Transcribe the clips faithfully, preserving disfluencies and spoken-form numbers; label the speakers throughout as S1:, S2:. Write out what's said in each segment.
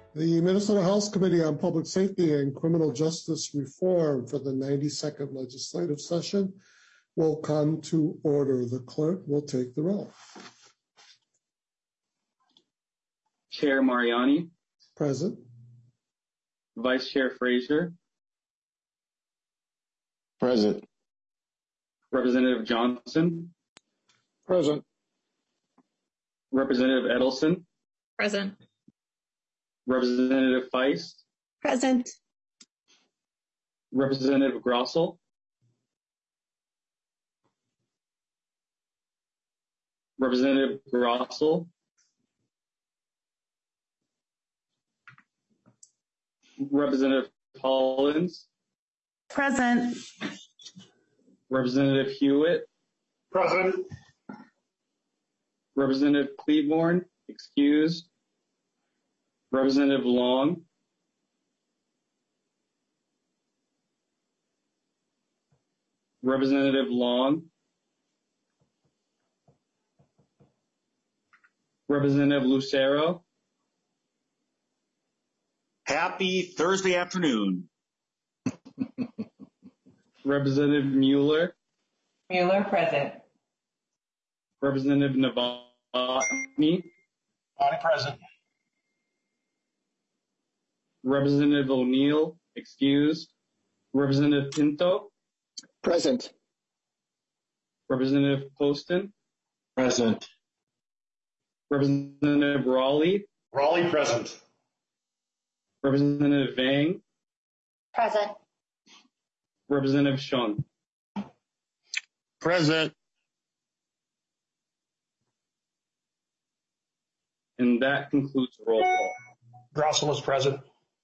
S1: The Minnesota House Committee on Public Safety and Criminal Justice Reform for the ninety-second legislative session will come to order. The clerk will take the roll.
S2: Chair Mariani.
S1: Present.
S2: Vice Chair Frazier.
S3: Present.
S2: Representative Johnson.
S3: Present.
S2: Representative Edelson.
S4: Present.
S2: Representative Feist.
S4: Present.
S2: Representative Grossell. Representative Grossell. Representative Collins.
S4: Present.
S2: Representative Hewitt.
S3: Present.
S2: Representative Cleaborn, excused. Representative Long. Representative Long. Representative Lucero.
S5: Happy Thursday afternoon.
S2: Representative Mueller.
S6: Mueller, present.
S2: Representative Novotny.
S3: Body present.
S2: Representative O'Neill, excused. Representative Pinto.
S3: Present.
S2: Representative Poston.
S3: Present.
S2: Representative Raleigh.
S3: Raleigh present.
S2: Representative Vang.
S6: Present.
S2: Representative Shung.
S3: Present.
S2: And that concludes the roll call.
S3: Grossell is present.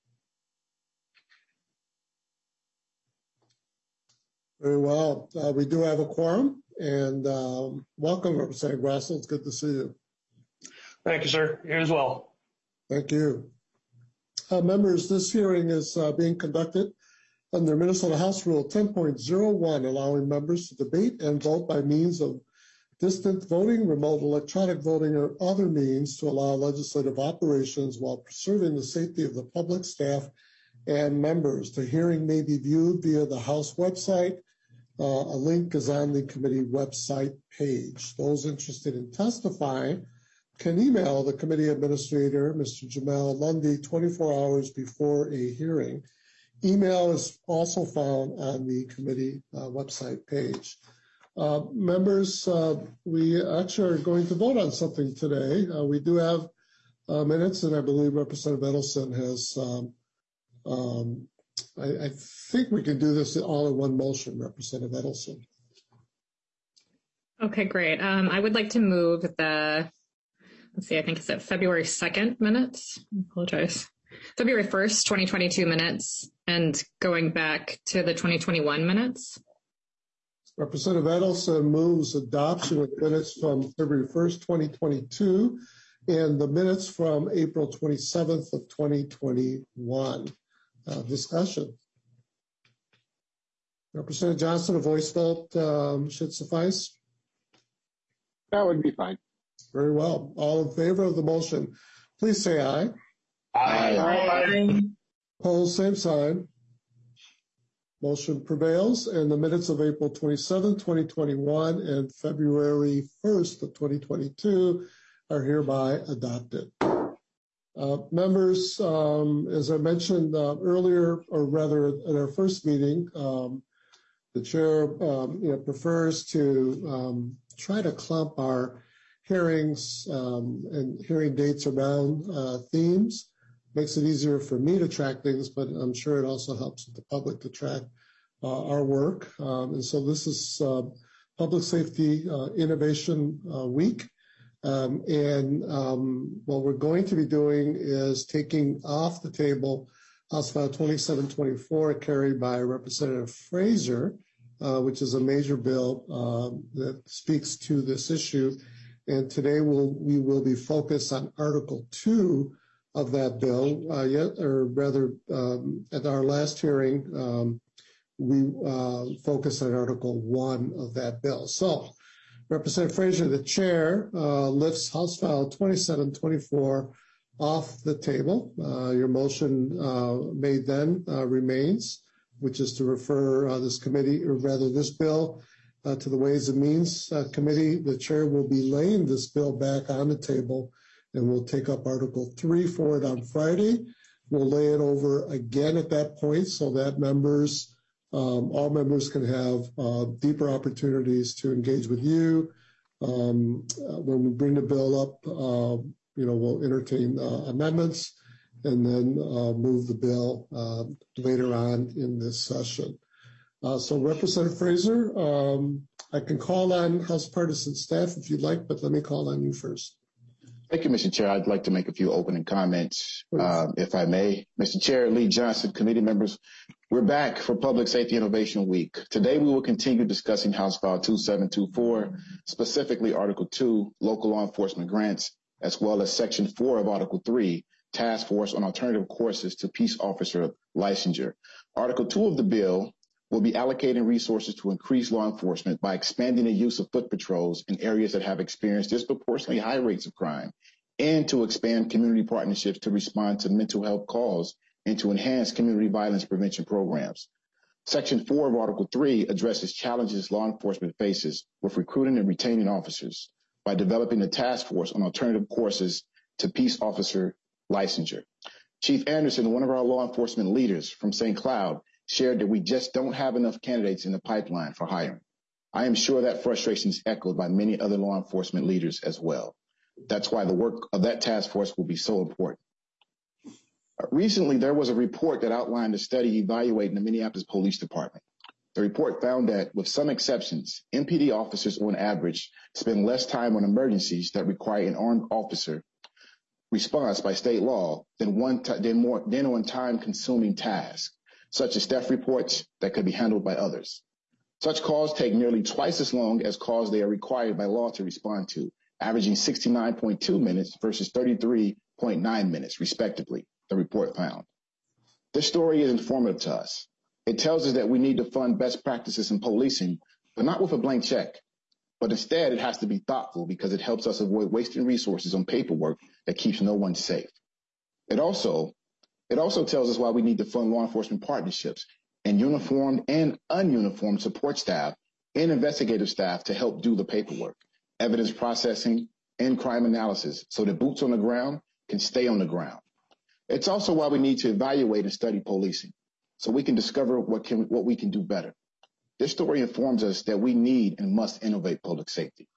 S1: Very well. Uh, we do have a quorum, and um, welcome, Representative Grossell. It's good to see you.
S3: Thank you, sir. You as well.
S1: Thank you. Uh, members, this hearing is uh, being conducted under Minnesota House Rule ten point oh one, allowing members to debate and vote by means of distant voting, remote electronic voting, or other means to allow legislative operations while preserving the safety of the public, staff, and members. The hearing may be viewed via the House website. Uh, a link is on the committee website page. Those interested in testifying can email the committee administrator, Mister Jamel Lundy, twenty-four hours before a hearing. Email is also found on the committee uh, website page. Uh, members, uh, we actually are going to vote on something today. Uh, we do have uh, minutes, and I believe Representative Edelson has, um, um, I, I think we can do this all in one motion, Representative Edelson.
S4: Okay, great. Um, I would like to move the, let's see, I think it's at February second minutes. I apologize. February first, twenty twenty-two minutes, and going back to the twenty twenty-one minutes.
S1: Representative Edelson moves adoption of minutes from February first, twenty twenty-two, and the minutes from April twenty-seventh of twenty twenty-one. Uh, discussion. Representative Johnson, a voice vote um, should suffice?
S3: That would be fine.
S1: Very well. All in favor of the motion, please say aye.
S3: Aye.
S6: Aye.
S1: Opposed, same sign. Motion prevails, and the minutes of April twenty-seventh, twenty twenty-one and February first of twenty twenty-two are hereby adopted. Uh, members, um, as I mentioned uh, earlier, or rather at our first meeting, um, the chair um, you know, prefers to um, try to clump our hearings um, and hearing dates around uh, themes. Makes it easier for me to track things, but I'm sure it also helps the public to track uh, our work. Um, and so this is uh, Public Safety uh, Innovation uh, Week. Um, and um, what we're going to be doing is taking off the table House File twenty-seven twenty-four carried by Representative Frazier, uh, which is a major bill um, that speaks to this issue. And today we'll, we will be focused on Article two of that bill, uh, yet, or rather, um, at our last hearing, um, we uh, focused on Article one of that bill. So, Representative Frazier, the chair, uh, lifts House File twenty-seven twenty-four off the table. Uh, your motion uh, made then uh, remains, which is to refer uh, this committee, or rather this bill, uh, to the Ways and Means uh, Committee. The chair will be laying this bill back on the table, and we'll take up Article three for it on Friday. We'll lay it over again at that point so that members, um, all members can have uh, deeper opportunities to engage with you. Um, uh, when we bring the bill up, uh, you know, we'll entertain uh, amendments and then uh, move the bill uh, later on in this session. Uh, so Representative Fraser, um, I can call on House partisan staff if you'd like, but let me call on you first.
S7: Thank you, Mister Chair. I'd like to make a few opening comments, um, if I may. Mister Chair, Lee Johnson, committee members, we're back for Public Safety Innovation Week. Today, we will continue discussing House File two seven two four, specifically Article two, Local Law Enforcement Grants, as well as Section four of Article three, Task Force on Alternative Courses to Peace Officer Licensure. Article two of the bill will be allocating resources to increase law enforcement by expanding the use of foot patrols in areas that have experienced disproportionately high rates of crime, and to expand community partnerships to respond to mental health calls and to enhance community violence prevention programs. Section four of Article three addresses challenges law enforcement faces with recruiting and retaining officers by developing a task force on alternative courses to peace officer licensure. Chief Anderson, one of our law enforcement leaders from Saint Cloud, shared that we just don't have enough candidates in the pipeline for hiring. I am sure that frustration is echoed by many other law enforcement leaders as well. That's why the work of that task force will be so important. Uh, recently, there was a report that outlined a study evaluating the Minneapolis Police Department. The report found that, with some exceptions, M P D officers on average spend less time on emergencies that require an armed officer response by state law than, one t- than, more, than on time-consuming tasks, such as theft reports that could be handled by others. Such calls take nearly twice as long as calls they are required by law to respond to, averaging sixty-nine point two minutes versus thirty-three point nine minutes, respectively, the report found. This story is informative to us. It tells us that we need to fund best practices in policing, but not with a blank check. But instead, it has to be thoughtful because it helps us avoid wasting resources on paperwork that keeps no one safe. It also It also tells us why we need to fund law enforcement partnerships and uniformed and ununiformed support staff and investigative staff to help do the paperwork, evidence processing, and crime analysis so that boots on the ground can stay on the ground. It's also why we need to evaluate and study policing so we can discover what can what we can do better. This story informs us that we need and must innovate public safety.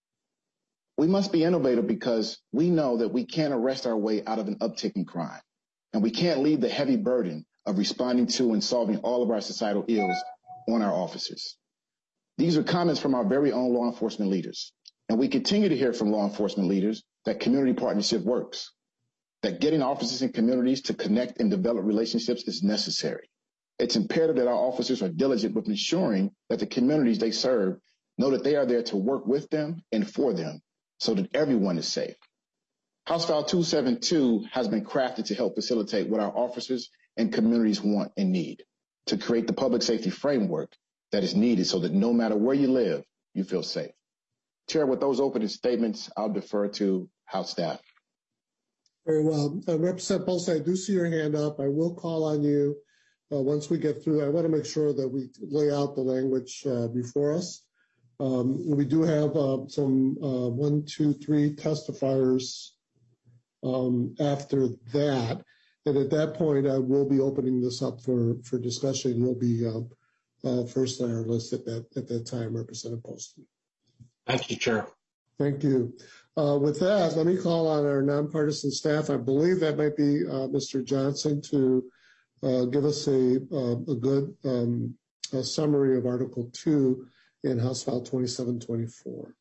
S7: We must be innovative because we know that we can't arrest our way out of an uptick in crime. And we can't leave the heavy burden of responding to and solving all of our societal ills on our officers. These are comments from our very own law enforcement leaders. And we continue to hear from law enforcement leaders that community partnership works, that getting officers in communities to connect and develop relationships is necessary. It's imperative that our officers are diligent with ensuring that the communities they serve know that they are there to work with them and for them so that everyone is safe. House File two seventy-two has been crafted to help facilitate what our officers and communities want and need, to create the public safety framework that is needed so that no matter where you live, you feel safe. Chair, with those opening statements, I'll defer to House staff.
S1: Very well. Uh, Representative Bolsa, I do see your hand up. I will call on you uh, once we get through. I want to make sure that we lay out the language uh, before us. Um, we do have uh, some uh, one, two, three testifiers um, after that. And at that point, I will be opening this up for, for discussion. You'll be uh, uh, first on our list at that, at that time, Representative Poston.
S3: Thank you, Chair.
S1: Thank you. Uh, with that, let me call on our nonpartisan staff. I believe that might be uh, Mister Johnson to uh, give us a, uh, a good um, a summary of Article two in House File twenty-seven twenty-four.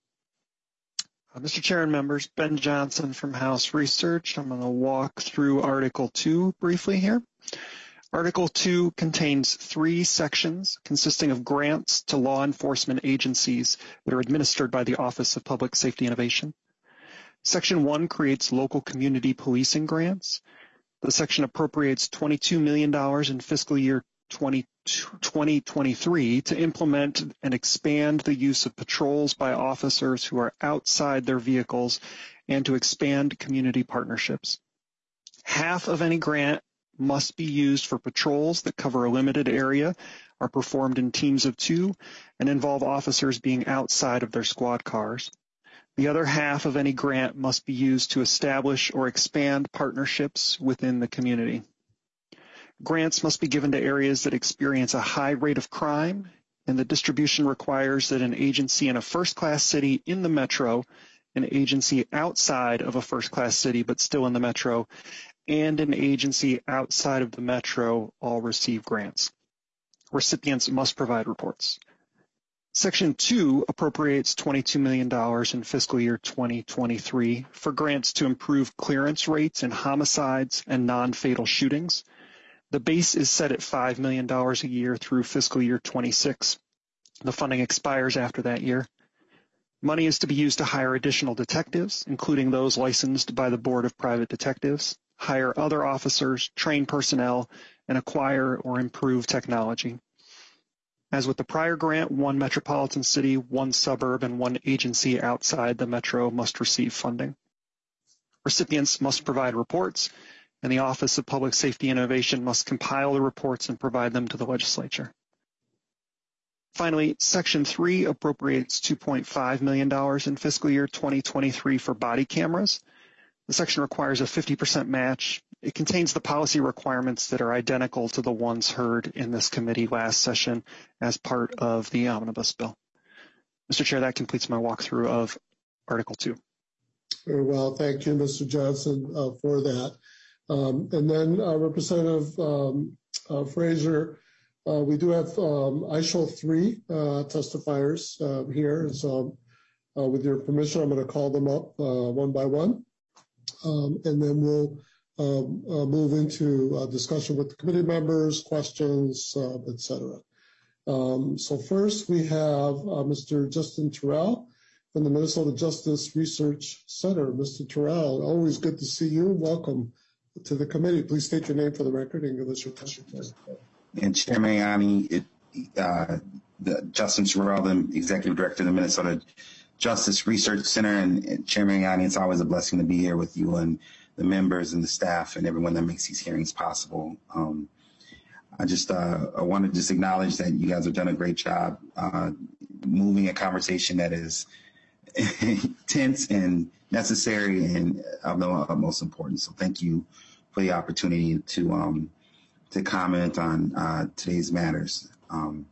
S8: Uh, Mister Chair and members, Ben Johnson from House Research. I'm going to walk through Article two briefly here. Article two contains three sections consisting of grants to law enforcement agencies that are administered by the Office of Public Safety Innovation. Section one creates local community policing grants. The section appropriates twenty-two million dollars in fiscal year twenty twenty-three to implement and expand the use of patrols by officers who are outside their vehicles and to expand community partnerships. Half of any grant must be used for patrols that cover a limited area, are performed in teams of two, and involve officers being outside of their squad cars. The other half of any grant must be used to establish or expand partnerships within the community. Grants must be given to areas that experience a high rate of crime, and the distribution requires that an agency in a first-class city in the metro, an agency outside of a first-class city but still in the metro, and an agency outside of the metro all receive grants. Recipients must provide reports. Section two appropriates twenty-two million dollars in fiscal year twenty twenty-three for grants to improve clearance rates in homicides and non-fatal shootings. The base is set at five million dollars a year through fiscal year twenty-six. The funding expires after that year. Money is to be used to hire additional detectives, including those licensed by the Board of Private Detectives, hire other officers, train personnel, and acquire or improve technology. As with the prior grant, one metropolitan city, one suburb, and one agency outside the metro must receive funding. Recipients must provide reports, and the Office of Public Safety Innovation must compile the reports and provide them to the legislature. Finally, Section three appropriates two point five million dollars in fiscal year twenty twenty-three for body cameras. The section requires a fifty percent match. It contains the policy requirements that are identical to the ones heard in this committee last session as part of the omnibus bill. Mister Chair, that completes my walkthrough of Article two.
S1: Very well. Thank you, Mister Johnson, uh, for that. Um, and then uh, Representative um, uh, Fraser, uh, we do have, um, I show three uh, testifiers uh, here. And so uh, with your permission, I'm going to call them up uh, one by one. Um, and then we'll um, uh, move into uh, discussion with the committee members, questions, uh, et cetera. Um, so first we have uh, Mister Justin Terrell from the Minnesota Justice Research Center. Mister Terrell, always good to see you. Welcome to the committee. Please state your name for the record and give us your question.
S9: And Chair Mariani, it, uh, the Justin Terrell, the Executive Director of the Minnesota Justice Research Center, and, and Chair Mariani, it's always a blessing to be here with you and the members and the staff and everyone that makes these hearings possible. Um, I just uh, I want to just acknowledge that you guys have done a great job uh, moving a conversation that is tense and necessary and of the utmost importance. So thank you for the opportunity to um, to comment on uh, today's matters. Um,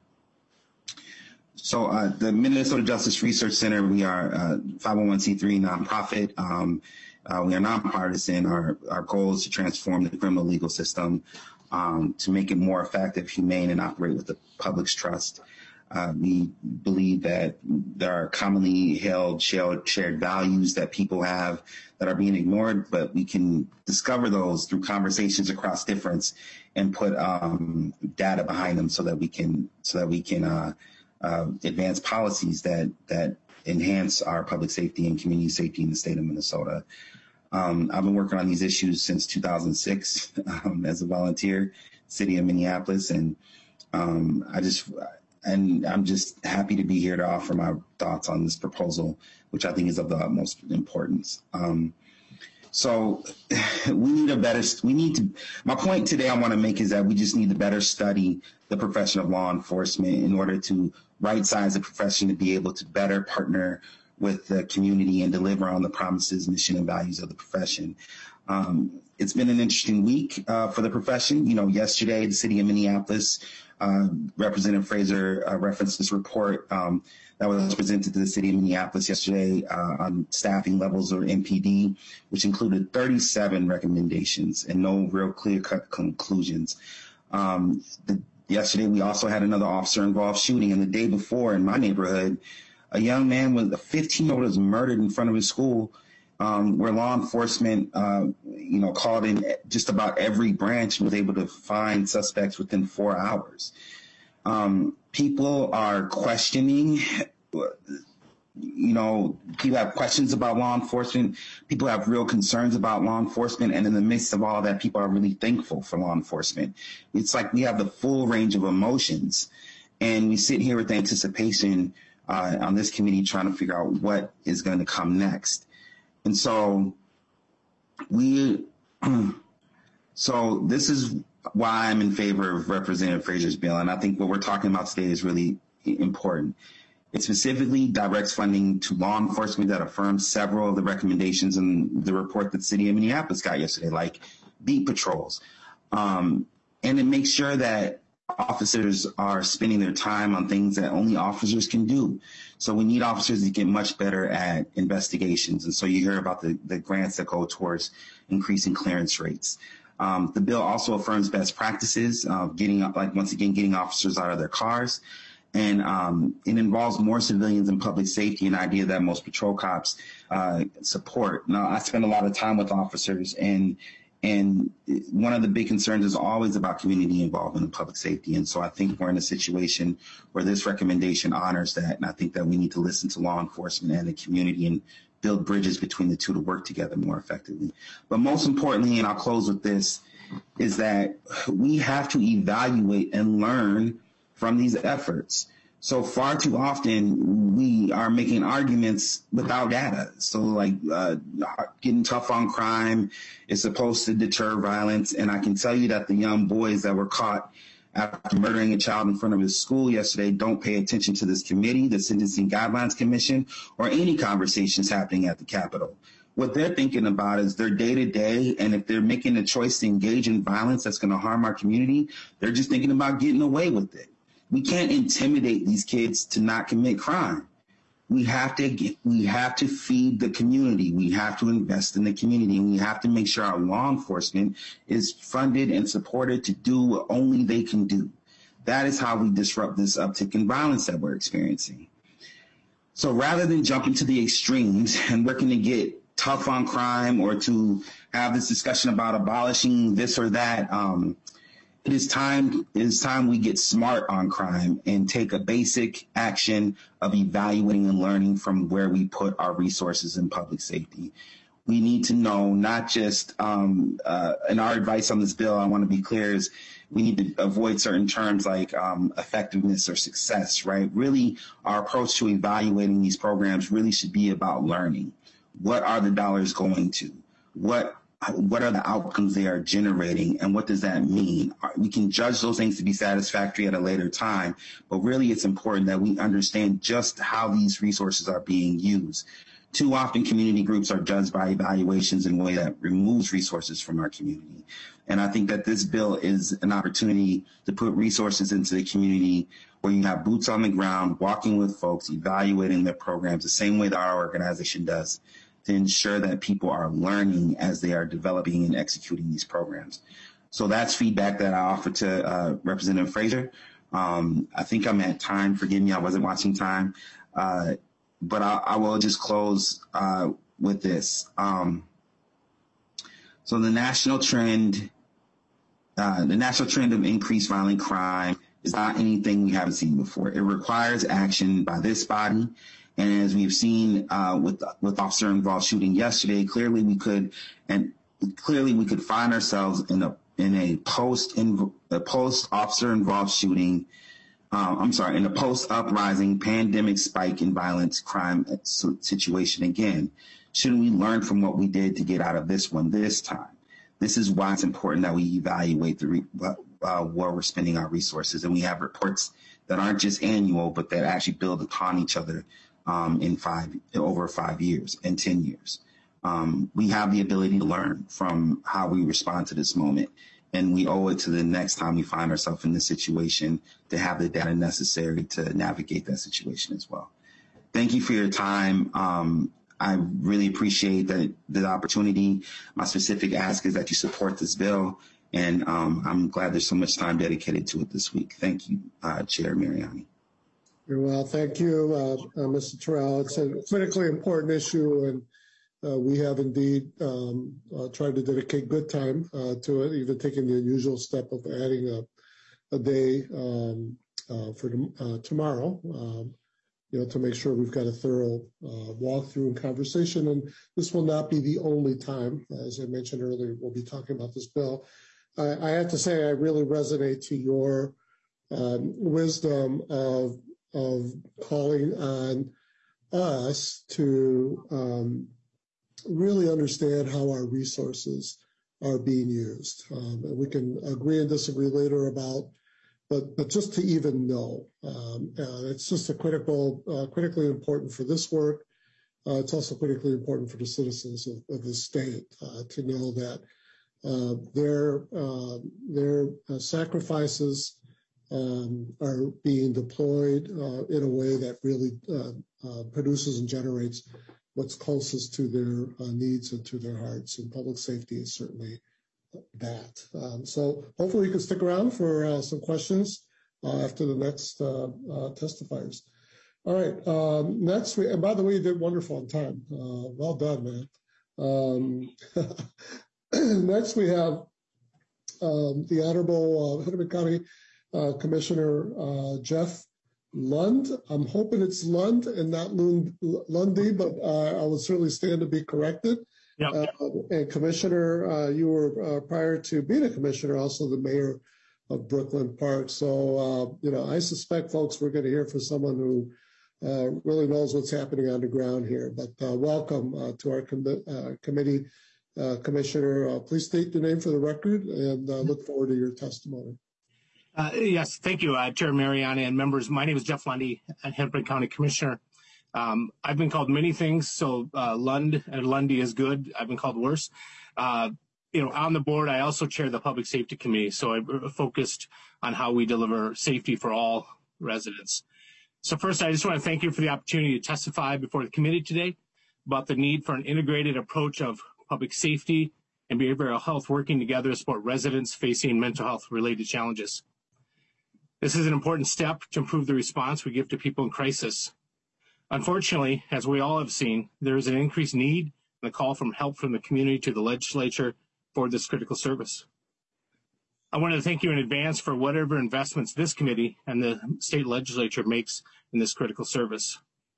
S9: so uh, the Minnesota Justice Research Center, we are a five oh one c three nonprofit. Um, uh, we are nonpartisan. Our, our goal is to transform the criminal legal system um, to make it more effective, humane, and operate with the public's trust. Uh, we believe that there are commonly held shared values that people have that are being ignored, but we can discover those through conversations across difference and put um, data behind them so that we can so that we can uh, uh, advance policies that that enhance our public safety and community safety in the state of Minnesota. Um, I've been working on these issues since two thousand six um, as a volunteer, city of Minneapolis, and um, I just. And I'm just happy to be here to offer my thoughts on this proposal, which I think is of the utmost importance. Um, so we need a better, we need to, my point today I want to make is that we just need to better study the profession of law enforcement in order to right size the profession to be able to better partner with the community and deliver on the promises, mission, and values of the profession. Um, it's been an interesting week uh, for the profession. You know, yesterday, the city of Minneapolis, uh, Representative Fraser uh, referenced this report um, that was presented to the city of Minneapolis yesterday uh, on staffing levels or M P D, which included thirty-seven recommendations and no real clear-cut conclusions. Um, the, yesterday, we also had another officer-involved shooting, and the day before in my neighborhood, a young man with a fifteen-year-old was murdered in front of his school. Um, where law enforcement, uh, you know, called in just about every branch and was able to find suspects within four hours. Um, people are questioning, you know, people have questions about law enforcement. People have real concerns about law enforcement. And in the midst of all that, people are really thankful for law enforcement. It's like we have the full range of emotions. And we sit here with anticipation uh, on this committee trying to figure out what is going to come next. And so we So this is why I'm in favor of Representative Frazier's bill, and I think what we're talking about today is really important. It specifically directs funding to law enforcement that affirms several of the recommendations in the report that the city of Minneapolis got yesterday, like beat patrols. Um, and it makes sure that officers are spending their time on things that only officers can do. So we need officers to get much better at investigations. And so you hear about the, the grants that go towards increasing clearance rates. Um, the bill also affirms best practices of getting, like once again, getting officers out of their cars. And um, it involves more civilians in public safety, an idea that most patrol cops uh, support. Now, I spend a lot of time with officers, and and one of the big concerns is always about community involvement in public safety. And so I think we're in a situation where this recommendation honors that. And I think that we need to listen to law enforcement and the community and build bridges between the two to work together more effectively. But most importantly, and I'll close with this, is that we have to evaluate and learn from these efforts. So far too often, we are making arguments without data. So like uh, getting tough on crime is supposed to deter violence. And I can tell you that the young boys that were caught after murdering a child in front of his school yesterday don't pay attention to this committee, the Sentencing Guidelines Commission, or any conversations happening at the Capitol. What they're thinking about is their day-to-day, and if they're making a choice to engage in violence that's going to harm our community, they're just thinking about getting away with it. We can't intimidate these kids to not commit crime. We have to get, we have to feed the community. We have to invest in the community, and we have to make sure our law enforcement is funded and supported to do what only they can do. That is how we disrupt this uptick in violence that we're experiencing. So rather than jumping to the extremes and working to get tough on crime or to have this discussion about abolishing this or that, um, It is time, it is time we get smart on crime and take a basic action of evaluating and learning from where we put our resources in public safety. We need to know not just, um, uh, and our advice on this bill, I want to be clear, is we need to avoid certain terms like um, effectiveness or success, right? Really, our approach to evaluating these programs really should be about learning. What are the dollars going to? What What are the outcomes they are generating, and what does that mean? We can judge those things to be satisfactory at a later time, but really it's important that we understand just how these resources are being used. Too often community groups are judged by evaluations in a way that removes resources from our community. And I think that this bill is an opportunity to put resources into the community where you have boots on the ground, walking with folks, evaluating their programs the same way that our organization does, to ensure that people are learning as they are developing and executing these programs. So that's feedback that I offer to uh, Representative Frazier. Um, I think I'm at time. Forgive me, I wasn't watching time. Uh, but I, I will just close uh, with this. Um, so the national trend, uh, the national trend of increased violent crime is not anything we haven't seen before. It requires action by this body. And as we've seen uh, with with officer-involved shooting yesterday, clearly we could and clearly we could find ourselves in a in a post in a post officer-involved shooting. Uh, I'm sorry, in a post uprising pandemic spike in violence crime situation again. Shouldn't we learn from what we did to get out of this one this time? This is why it's important that we evaluate the re, uh, where we're spending our resources, and we have reports that aren't just annual, but that actually build upon each other. Um, in five, over five years and ten years. Um, we have the ability to learn from how we respond to this moment, and we owe it to the next time we find ourselves in this situation to have the data necessary to navigate that situation as well. Thank you for your time. Um, I really appreciate the, the opportunity. My specific ask is that you support this bill, and um, I'm glad there's so much time dedicated to it this week. Thank you, uh, Chair Mariani.
S1: Very well, thank you, uh, uh, Mister Terrell. It's a critically important issue, and uh, we have indeed um, uh, tried to dedicate good time uh, to it, even taking the unusual step of adding a, a day um, uh, for uh, tomorrow, um, you know, to make sure we've got a thorough uh, walkthrough and conversation. And this will not be the only time, as I mentioned earlier, we'll be talking about this bill. I, I have to say, I really resonate to your um, wisdom of of calling on us to um, really understand how our resources are being used. Um, and we can agree and disagree later about, but but just to even know, um, uh, it's just a critical, uh, critically important for this work. Uh, it's also critically important for the citizens of, of the state uh, to know that uh, their uh, their uh, sacrifices um, are being deployed uh, in a way that really uh, uh, produces and generates what's closest to their uh, needs and to their hearts. And public safety is certainly that. Um, so hopefully you can stick around for uh, some questions uh, after the next uh, uh, testifiers. All right. Um, next, we, and by the way, you did wonderful on time. Uh, well done, man. Um, next, we have um, the Honorable uh, Hennepin County uh, Commissioner uh, Jeff Lund. I'm hoping it's Lund and not Lund, Lundy, but uh, I would certainly stand to be corrected. Yep. Uh, and Commissioner, uh, you were uh, prior to being a commissioner, also the mayor of Brooklyn Park. So, uh, you know, I suspect, folks, we're going to hear from someone who uh, really knows what's happening on the ground here. But uh, welcome uh, to our com uh, committee, uh, Commissioner. Uh, please state your name for the record, and uh, look forward to your testimony.
S10: Uh, yes, thank you, uh, Chair Mariani and members. My name is Jeff Lundy, Hennepin County Commissioner. Um, I've been called many things, so uh, Lund and Lundy is good. I've been called worse. Uh, you know, on the board, I also chair the Public Safety Committee, so I'm focused on how we deliver safety for all residents. So first, I just want to thank you for the opportunity to testify before the committee today about the need for an integrated approach of public safety and behavioral health working together to support residents facing mental health-related challenges. This is an important step to improve the response we give to people in crisis. Unfortunately, as we all have seen, there is an increased need and a call for help from the community to the legislature for this critical service. I want to thank you in advance for whatever investments this committee and the state legislature makes in this critical service.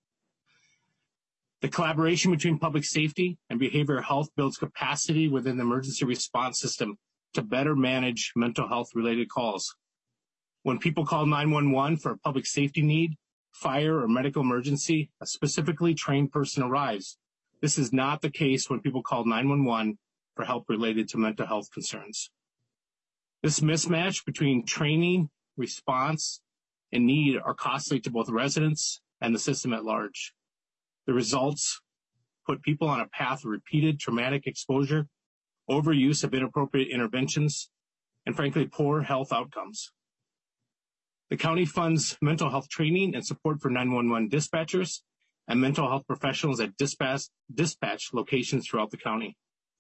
S10: The collaboration between public safety and behavioral health builds capacity within the emergency response system to better manage mental health-related calls. When people call nine one one for a public safety need, fire, or medical emergency, a specifically trained person arrives. This is not the case when people call nine one one for help related to mental health concerns. This mismatch between training, response, and need are costly to both residents and the system at large. The results put people on a path of repeated traumatic exposure, overuse of inappropriate interventions, and frankly, poor health outcomes. The county funds mental health training and support for nine one one dispatchers and mental health professionals at dispatch, dispatch locations throughout the county.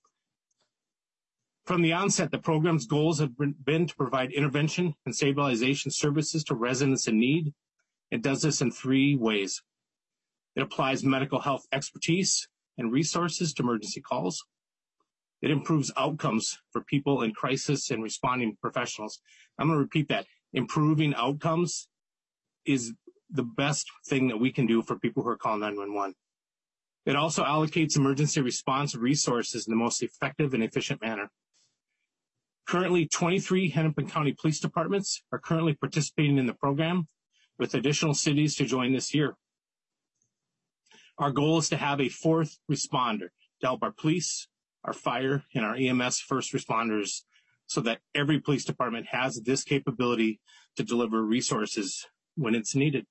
S10: From the onset, the program's goals have been to provide intervention and stabilization services to residents in need. It does this in three ways. It applies medical health expertise and resources to emergency calls. It improves outcomes for people in crisis and responding professionals. I'm going to repeat that. Improving outcomes is the best thing that we can do for people who are calling nine one one. It also allocates emergency response resources in the most effective and efficient manner. Currently, twenty-three Hennepin County Police Departments are currently participating in the program, with additional cities to join this year. Our goal is to have a fourth responder to help our police, our fire, and our E M S first responders so that every police department has this capability to deliver resources when it's needed.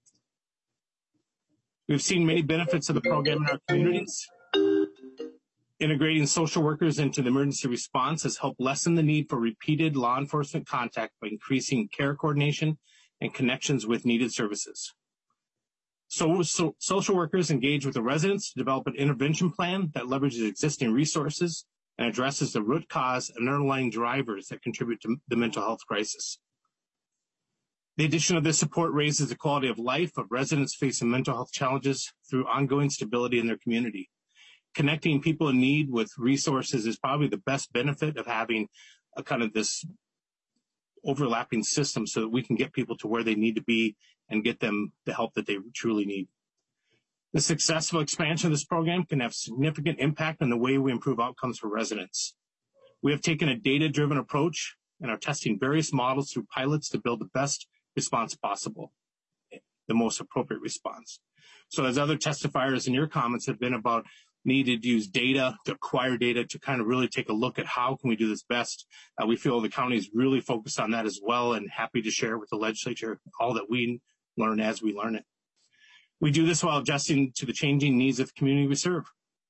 S10: We've seen many benefits of the program in our communities. Integrating social workers into the emergency response has helped lessen the need for repeated law enforcement contact by increasing care coordination and connections with needed services. So, so social workers engage with the residents to develop an intervention plan that leverages existing resources and addresses the root cause and underlying drivers that contribute to the mental health crisis. The addition of this support raises the quality of life of residents facing mental health challenges through ongoing stability in their community. Connecting people in need with resources is probably the best benefit of having a kind of this overlapping system so that we can get people to where they need to be and get them the help that they truly need. The successful expansion of this program can have significant impact on the way we improve outcomes for residents. We have taken a data-driven approach and are testing various models through pilots to build the best response possible, the most appropriate response. So as other testifiers in your comments have been about needed to use data, to acquire data, to kind of really take a look at how can we do this best. Uh, we feel the county is really focused on that as well, and happy to share with the legislature all that we learn as we learn it. We do this while adjusting to the changing needs of the community we serve.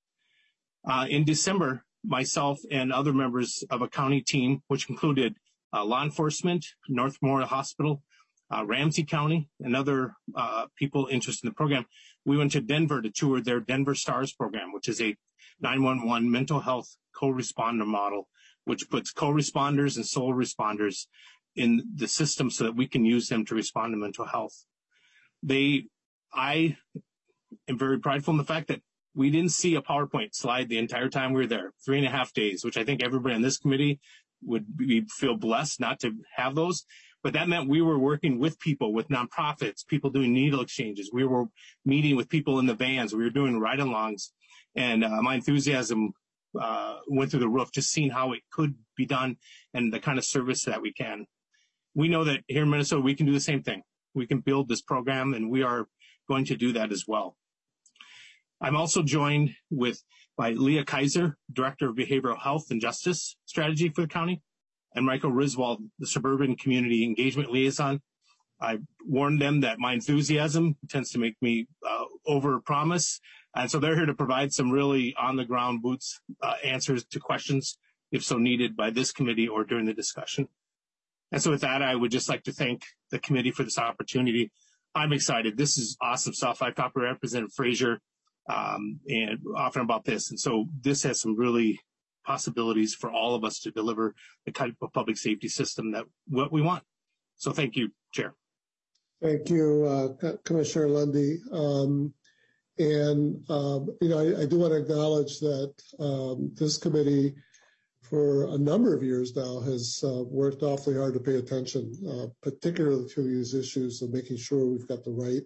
S10: Uh, in December, myself and other members of a county team, which included uh, law enforcement, North Memorial Hospital, uh, Ramsey County, and other uh, people interested in the program, we went to Denver to tour their Denver STARS program, which is a nine one one mental health co-responder model, which puts co-responders and sole responders in the system so that we can use them to respond to mental health. They, I am very prideful in the fact that we didn't see a PowerPoint slide the entire time we were there, three and a half days, which I think everybody on this committee would be, feel blessed not to have those. But that meant we were working with people, with nonprofits, people doing needle exchanges. We were meeting with people in the vans. We were doing ride-alongs. And uh, my enthusiasm uh, went through the roof, just seeing how it could be done and the kind of service that we can. We know that here in Minnesota, we can do the same thing. We can build this program, and we are going to do that as well. I'm also joined with by Leah Kaiser, Director of Behavioral Health and Justice Strategy for the county, and Michael Riswald, the Suburban Community Engagement Liaison. I warned them that my enthusiasm tends to make me uh, over-promise, and so they're here to provide some really on-the-ground boots uh, answers to questions, if so needed, by this committee or during the discussion. And so with that, I would just like to thank the committee for this opportunity. I'm excited. This is awesome stuff. I've talked to Representative Frazier um, and often about this. And so this has some really possibilities for all of us to deliver the kind of public safety system that what we want. So thank you, Chair.
S1: Thank you, uh, Commissioner Lundy. Um, and, um, you know, I, I do want to acknowledge that um, this committee for a number of years now has uh, worked awfully hard to pay attention, uh, particularly to these issues of making sure we've got the right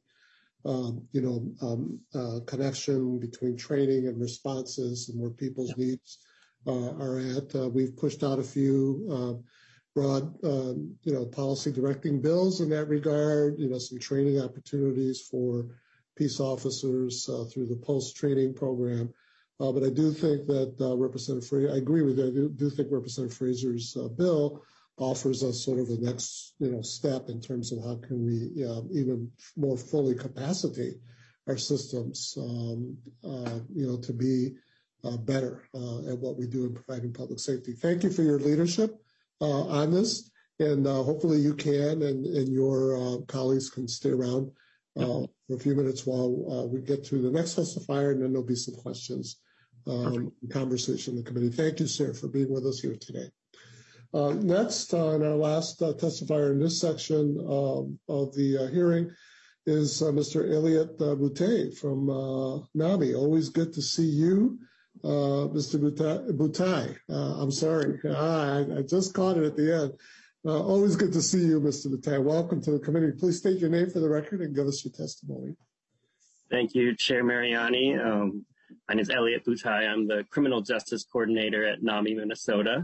S1: Um, you know, um, uh, connection between training and responses and where people's yeah. needs uh, are at. Uh, we've pushed out a few uh, broad, um, you know, policy directing bills in that regard, you know, some training opportunities for peace officers uh, through the post-training program. Uh, but I do think that uh, Representative Frazier, I agree with you, I do, do think Representative Frazier's uh, bill offers us sort of the next, you know, step in terms of how can we uh, even more fully capacitate our systems, um, uh, you know, to be uh, better uh, at what we do in providing public safety. Thank you for your leadership uh, on this, and uh, hopefully you can and, and your uh, colleagues can stay around uh, for a few minutes while uh, we get to the next testifier, and then there'll be some questions, um, conversation in the committee. Thank you, sir, for being with us here today. Uh, next, uh, and our last uh, testifier in this section um, of the uh, hearing is uh, Mister Elliot uh, Boutte from uh, NAMI. Always good to see you, uh, Mister Boutte. Uh, I'm sorry, ah, I, I just caught it at the end. Uh, always good to see you, Mister Boutte. Welcome to the committee. Please state your name for the record and give us your testimony.
S11: Thank you, Chair Mariani. Um, my name is Elliot Boutte. I'm the Criminal Justice Coordinator at NAMI, Minnesota.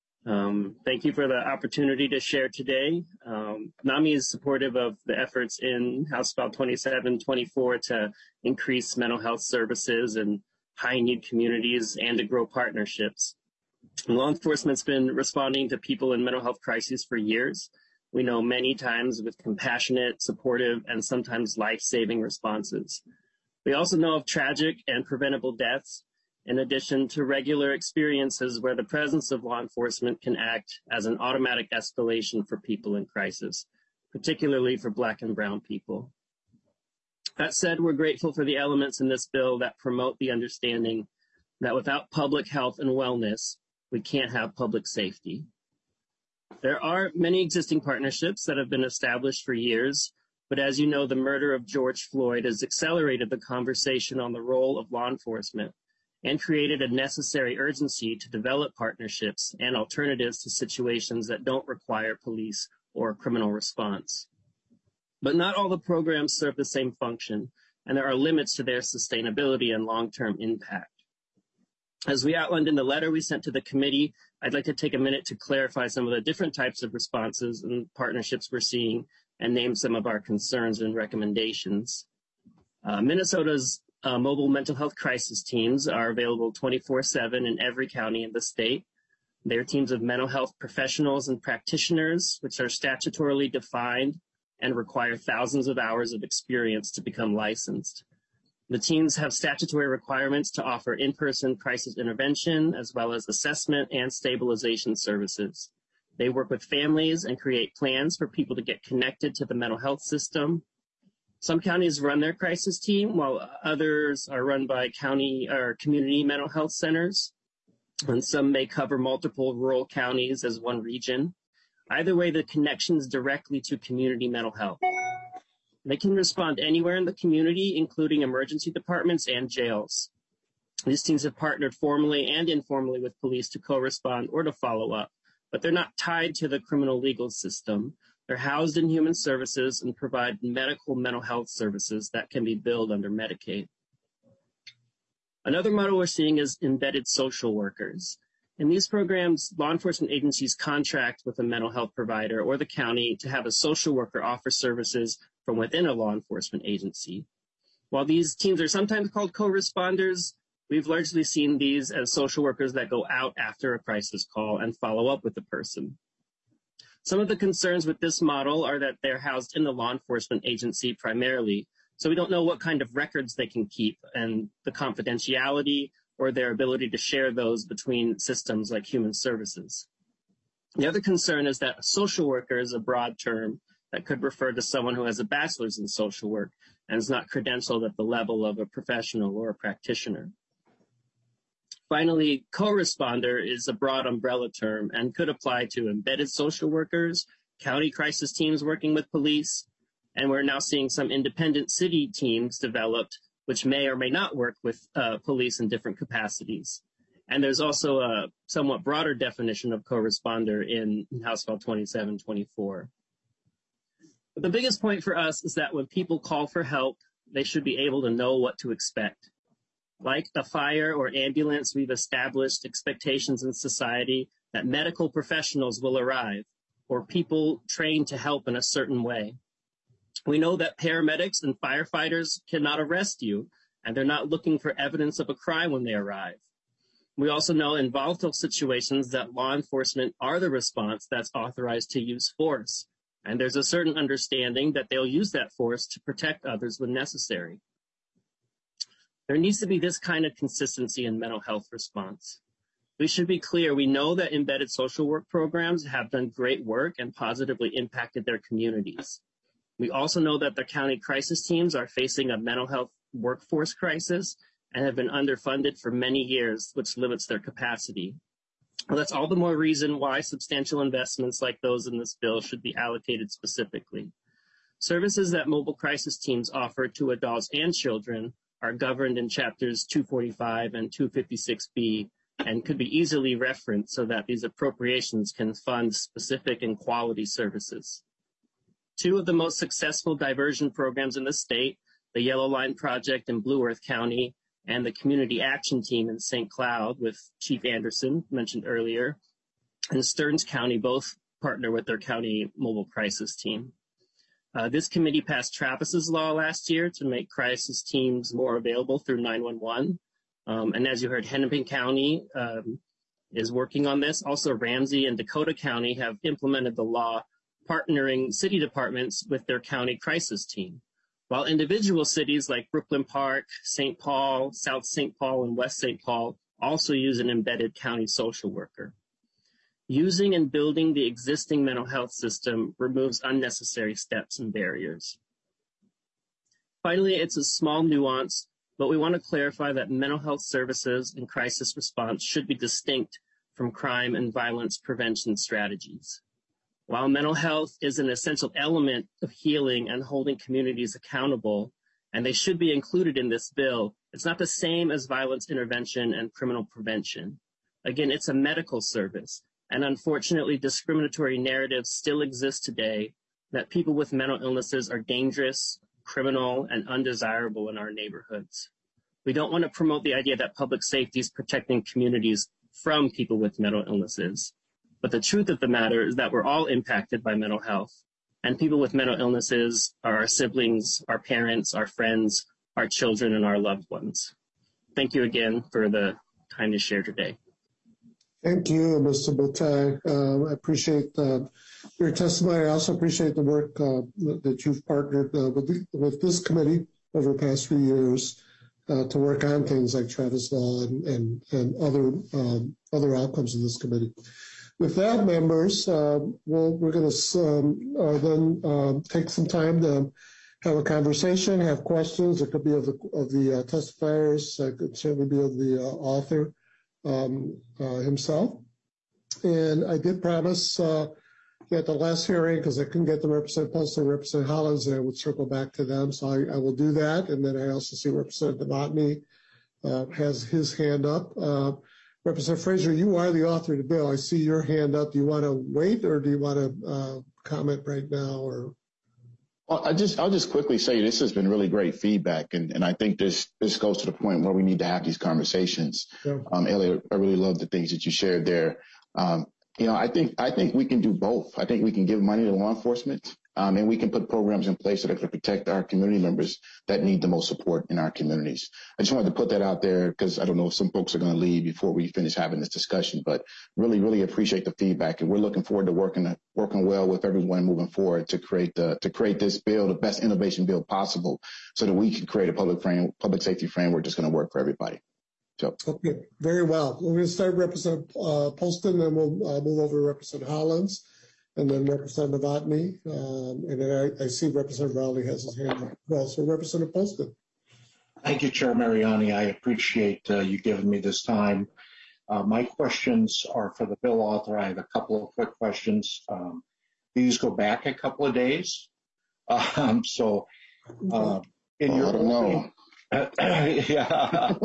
S11: Um, thank you for the opportunity to share today. Um, NAMI is supportive of the efforts in House Bill twenty-seven twenty-four to increase mental health services in high-need communities and to grow partnerships. Law enforcement's been responding to people in mental health crises for years. We know many times with compassionate, supportive, and sometimes life-saving responses. We also know of tragic and preventable deaths, in addition to regular experiences where the presence of law enforcement can act as an automatic escalation for people in crisis, particularly for Black and Brown people. That said, we're grateful for the elements in this bill that promote the understanding that without public health and wellness, we can't have public safety. There are many existing partnerships that have been established for years, but as you know, the murder of George Floyd has accelerated the conversation on the role of law enforcement and created a necessary urgency to develop partnerships and alternatives to situations that don't require police or criminal response. But not all the programs serve the same function, and there are limits to their sustainability and long-term impact. As we outlined in the letter we sent to the committee, I'd like to take a minute to clarify some of the different types of responses and partnerships we're seeing and name some of our concerns and recommendations. Uh, Minnesota's uh, mobile mental health crisis teams are available twenty-four seven in every county in the state. They're teams of mental health professionals and practitioners, which are statutorily defined and require thousands of hours of experience to become licensed. The teams have statutory requirements to offer in-person crisis intervention, as well as assessment and stabilization services. They work with families and create plans for people to get connected to the mental health system. Some counties run their crisis team, while others are run by county or community mental health centers. And some may cover multiple rural counties as one region. Either way, the connection is directly to community mental health. They can respond anywhere in the community, including emergency departments and jails. These teams have partnered formally and informally with police to co-respond or to follow up, but they're not tied to the criminal legal system. They're housed in human services and provide medical mental health services that can be billed under Medicaid. Another model we're seeing is embedded social workers. In these programs, law enforcement agencies contract with a mental health provider or the county to have a social worker offer services from within a law enforcement agency. While these teams are sometimes called co-responders, we've largely seen these as social workers that go out after a crisis call and follow up with the person. Some of the concerns with this model are that they're housed in the law enforcement agency primarily, so we don't know what kind of records they can keep and the confidentiality or their ability to share those between systems like human services. The other concern is that a social worker is a broad term that could refer to someone who has a bachelor's in social work and is not credentialed at the level of a professional or a practitioner. Finally, co-responder is a broad umbrella term and could apply to embedded social workers, county crisis teams working with police, and we're now seeing some independent city teams developed, which may or may not work with uh, police in different capacities. And there's also a somewhat broader definition of co-responder in House File twenty-seven twenty-four. But the biggest point for us is that when people call for help, they should be able to know what to expect. Like a fire or ambulance, we've established expectations in society that medical professionals will arrive or people trained to help in a certain way. We know that paramedics and firefighters cannot arrest you, and they're not looking for evidence of a crime when they arrive. We also know in volatile situations that law enforcement are the response that's authorized to use force, and there's a certain understanding that they'll use that force to protect others when necessary. There needs to be this kind of consistency in mental health response. We should be clear, we know that embedded social work programs have done great work and positively impacted their communities. We also know that the county crisis teams are facing a mental health workforce crisis and have been underfunded for many years, which limits their capacity. Well, that's all the more reason why substantial investments like those in this bill should be allocated specifically. Services that mobile crisis teams offer to adults and children are governed in chapters two forty-five and two fifty-six B and could be easily referenced so that these appropriations can fund specific and quality services. Two of the most successful diversion programs in the state, the Yellow Line Project in Blue Earth County and the Community Action Team in Saint Cloud with Chief Anderson, mentioned earlier, and Stearns County both partner with their county mobile crisis team. Uh, this committee passed Travis's law last year to make crisis teams more available through nine one one. Um, and as you heard, Hennepin County um, is working on this. Also, Ramsey and Dakota County have implemented the law partnering city departments with their county crisis team, while individual cities like Brooklyn Park, Saint Paul, South Saint Paul, and West Saint Paul also use an embedded county social worker. Using and building the existing mental health system removes unnecessary steps and barriers. Finally, it's a small nuance, but we want to clarify that mental health services and crisis response should be distinct from crime and violence prevention strategies. While mental health is an essential element of healing and holding communities accountable, and they should be included in this bill, it's not the same as violence intervention and criminal prevention. Again, it's a medical service, and unfortunately, discriminatory narratives still exist today that people with mental illnesses are dangerous, criminal, and undesirable in our neighborhoods. We don't want to promote the idea that public safety is protecting communities from people with mental illnesses. But the truth of the matter is that we're all impacted by mental health, and people with mental illnesses are our siblings, our parents, our friends, our children and our loved ones. Thank you again for the time to share today.
S1: Thank you, Mister Boutai. Uh, I appreciate uh, your testimony. I also appreciate the work uh, that you've partnered uh, with, the, with this committee over the past few years uh, to work on things like Travis Law and, and, and other um, other outcomes of this committee. With that, members, uh, we'll, we're going to um, uh, then uh, take some time to have a conversation, have questions. It could be of the, of the uh, testifiers. It could certainly be of the uh, author um, uh, himself. And I did promise uh, at the last hearing, because I couldn't get the Representative Poston and Representative Hollins, and I would circle back to them. So I, I will do that. And then I also see Representative Novotny uh, has his hand up. Uh, Representative Frazier, you are the author of the bill. I see your hand up. Do you want to wait, or do you want to uh, comment right now? Or
S7: Well, I just, I'll just quickly say this has been really great feedback, and, and I think this this goes to the point where we need to have these conversations.
S1: Yeah.
S7: Um, Elliot, I really love the things that you shared there. Um, you know, I think I think we can do both. I think we can give money to law enforcement, um, and we can put programs in place that are going to protect our community members that need the most support in our communities. I just wanted to put that out there because I don't know if some folks are going to leave before we finish having this discussion, but really, really appreciate the feedback, and we're looking forward to working working well with everyone moving forward to create the to create this bill, the best innovation bill possible, so that we can create a public frame, public safety framework that's going to work for everybody. So.
S1: Okay, very well. We're going to start Representative uh, Poston, then we'll uh, move over to Representative Hollins, and then Representative Novotny, um, and then I, I see Representative Rowley has his hand up. Well, so Representative Poston.
S12: Thank you, Chair Mariani. I appreciate uh, you giving me this time. Uh, my questions are for the bill author. I have a couple of quick questions. Um, these go back a couple of days. Um, so uh, in
S7: oh,
S12: your
S7: I don't know.
S12: Uh, yeah.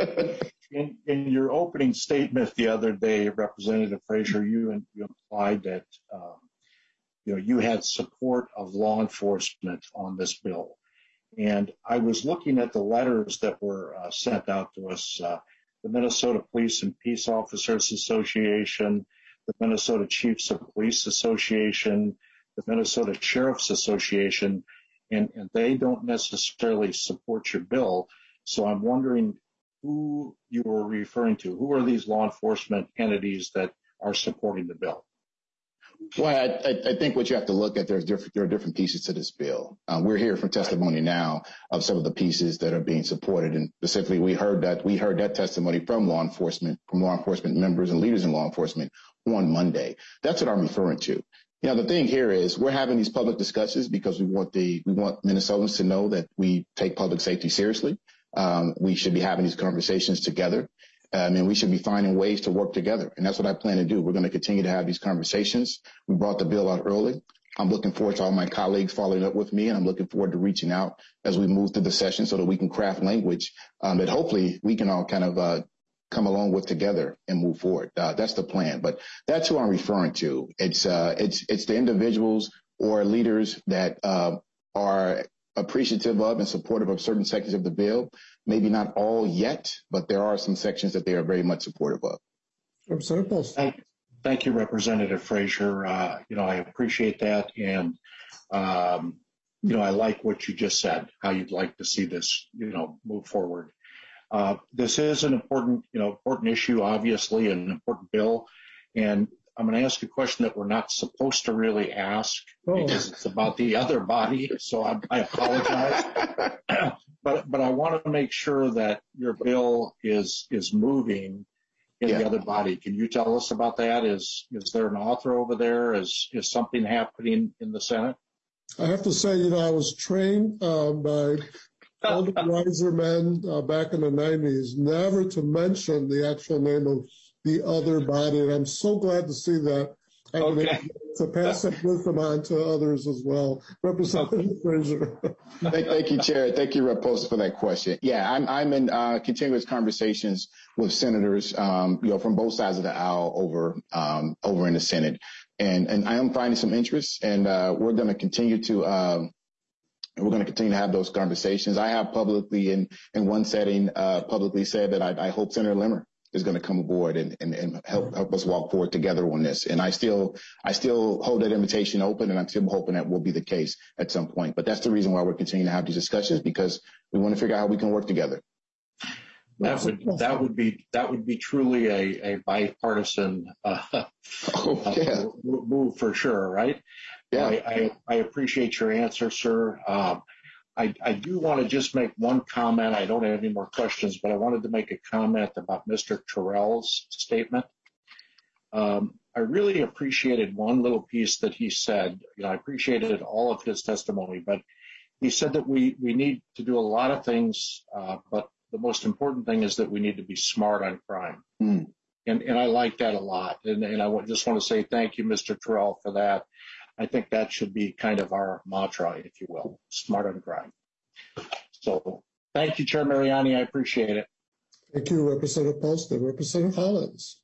S12: in, in your opening statement the other day, Representative Frazier, you, you implied that um, you know you had support of law enforcement on this bill. And I was looking at the letters that were uh, sent out to us, uh, the Minnesota Police and Peace Officers Association, the Minnesota Chiefs of Police Association, the Minnesota Sheriff's Association, and, and they don't necessarily support your bill. So I'm wondering who you were referring to. Who are these law enforcement entities that are supporting the bill?
S7: Well, I, I think what you have to look at, there's different, there are different pieces to this bill. Um, we're hearing from testimony now of some of the pieces that are being supported, and specifically, we heard that we heard that testimony from law enforcement, from law enforcement members and leaders in law enforcement on Monday. That's what I'm referring to. You know, the thing here is we're having these public discussions because we want the we want Minnesotans to know that we take public safety seriously. Um, we should be having these conversations together. Um, and we should be finding ways to work together. And that's what I plan to do. We're going to continue to have these conversations. We brought the bill out early. I'm looking forward to all my colleagues following up with me, and I'm looking forward to reaching out as we move through the session so that we can craft language um, that hopefully we can all kind of uh, come along with together and move forward. Uh, that's the plan. But that's who I'm referring to. It's uh, it's it's the individuals or leaders that uh, are appreciative of and supportive of certain sections of the bill. Maybe not all yet, but there are some sections that they are very much supportive of.
S12: Thank, thank you, Representative Frazier. Uh, you know, I appreciate that. And, um, you know, I like what you just said, how you'd like to see this, you know, move forward. Uh, this is an important, you know, important issue, obviously, an important bill. And I'm going to ask a question that we're not supposed to really ask oh. because it's about the other body. So I, I apologize. but but I want to make sure that your bill is is moving in yeah. the other body. Can you tell us about that? Is is there an author over there? Is is something happening in the Senate?
S1: I have to say, you know, I was trained uh, by older, wiser men uh, back in the nineties never to mention the actual name of the other body, and I'm so glad to see that. I
S12: okay.
S1: To pass that wisdom on to others as well. Representative Frazier.
S7: thank, thank you, Chair. Thank you, Rep Poston, for that question. Yeah, I'm, I'm in uh, continuous conversations with senators, um, you know, from both sides of the aisle over um, over in the Senate, and and I am finding some interest, and uh, we're going to continue to. Um, We're going to continue to have those conversations. I have publicly, in, in one setting, uh, publicly said that I, I hope Senator Limmer is going to come aboard and, and, and help help us walk forward together on this. And I still I still hold that invitation open, and I'm still hoping that will be the case at some point. But that's the reason why we're continuing to have these discussions, because we want to figure out how we can work together.
S12: That would that would be that would be truly a, a bipartisan uh,
S7: oh, yeah.
S12: uh, move for sure, right?
S7: Yeah,
S12: I, I, I appreciate your answer, sir. Um, I, I do want to just make one comment. I don't have any more questions, but I wanted to make a comment about Mister Terrell's statement. Um, I really appreciated one little piece that he said. You know, I appreciated all of his testimony, but he said that we, we need to do a lot of things, uh, but the most important thing is that we need to be smart on crime.
S7: Mm.
S12: And, and I like that a lot. And, and I just want to say thank you, Mister Terrell, for that. I think that should be kind of our mantra, if you will, smart on crime. So thank you, Chair Mariani. I appreciate it.
S1: Thank you, Representative Poston. Representative Hollins.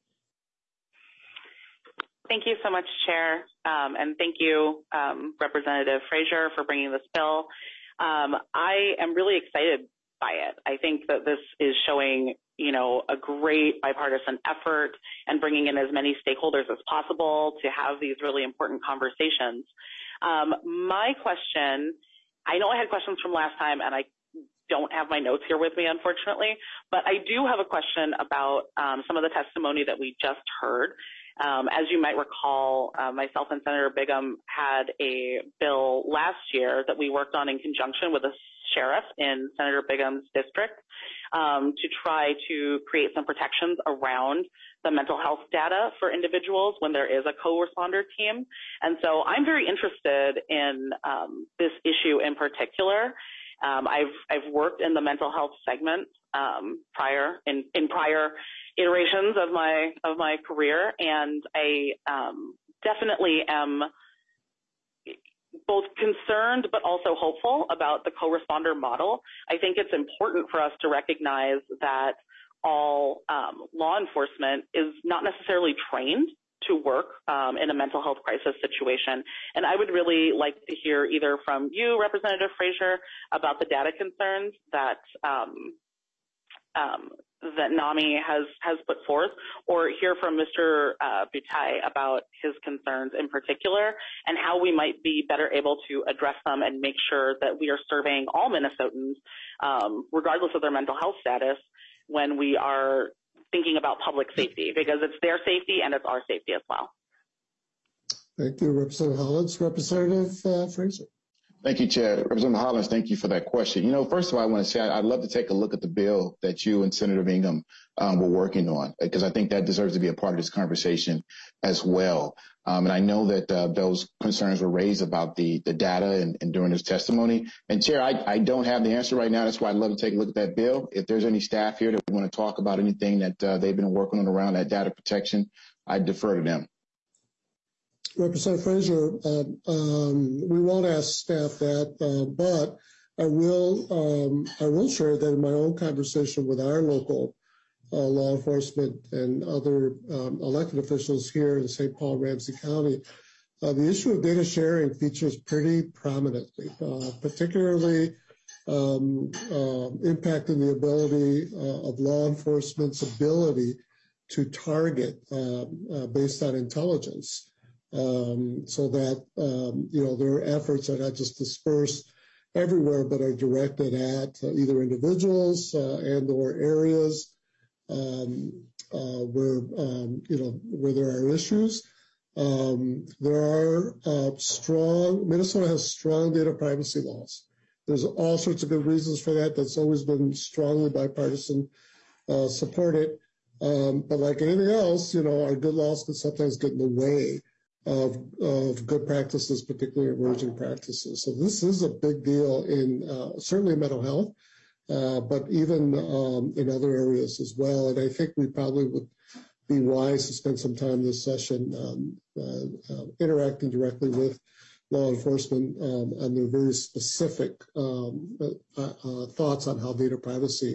S13: Thank you so much, Chair. Um, and thank you, um, Representative Frazier, for bringing this bill. Um, I am really excited by it. I think that this is showing, you know, a great bipartisan effort and bringing in as many stakeholders as possible to have these really important conversations. Um, my question, I know I had questions from last time, and I don't have my notes here with me, unfortunately, but I do have a question about um, some of the testimony that we just heard. Um, as you might recall, uh, myself and Senator Bigham had a bill last year that we worked on in conjunction with a sheriff in Senator Bigham's district um, to try to create some protections around the mental health data for individuals when there is a co-responder team. And so I'm very interested in um, this issue in particular. Um, I've I've worked in the mental health segment um, prior in, in prior iterations of my of my career, and I um, definitely am both concerned but also hopeful about the co-responder model. I think it's important for us to recognize that all um, law enforcement is not necessarily trained to work um, in a mental health crisis situation. And I would really like to hear either from you, Representative Frazier, about the data concerns that um, um, that NAMI has, has put forth, or hear from Mister Uh, Buttai about his concerns in particular and how we might be better able to address them and make sure that we are serving all Minnesotans, um, regardless of their mental health status, when we are thinking about public safety, because it's their safety and it's our safety as well.
S1: Thank you, Representative Hollins. Representative uh, Frazier.
S7: Thank you, Chair. Representative Hollins, thank you for that question. You know, first of all, I want to say I'd love to take a look at the bill that you and Senator Bingham um, were working on, because I think that deserves to be a part of this conversation as well. Um, and I know that uh, those concerns were raised about the the data and, and during this testimony. And Chair, I, I don't have the answer right now. That's why I'd love to take a look at that bill. If there's any staff here that want to talk about anything that uh, they've been working on around that data protection, I defer to them.
S1: Representative Frazier, uh, um, we won't ask staff that, uh, but I will um, I will share that in my own conversation with our local uh, law enforcement and other um, elected officials here in Saint Paul, Ramsey County, uh, the issue of data sharing features pretty prominently, uh, particularly um, uh, impacting the ability uh, of law enforcement's ability to target uh, uh, based on intelligence. Um, so that, um, you know, their efforts are not just dispersed everywhere, but are directed at uh, either individuals uh, and or areas um, uh, where, um, you know, where there are issues. Um, there are uh, strong, Minnesota has strong data privacy laws. There's all sorts of good reasons for that. That's always been strongly bipartisan uh, supported. Um, but like anything else, you know, our good laws can sometimes get in the way Of, of good practices, particularly emerging practices. So this is a big deal in uh, certainly mental health, uh, but even um, in other areas as well. And I think we probably would be wise to spend some time this session um, uh, uh, interacting directly with law enforcement um, on their very specific um, uh, uh, thoughts on how data privacy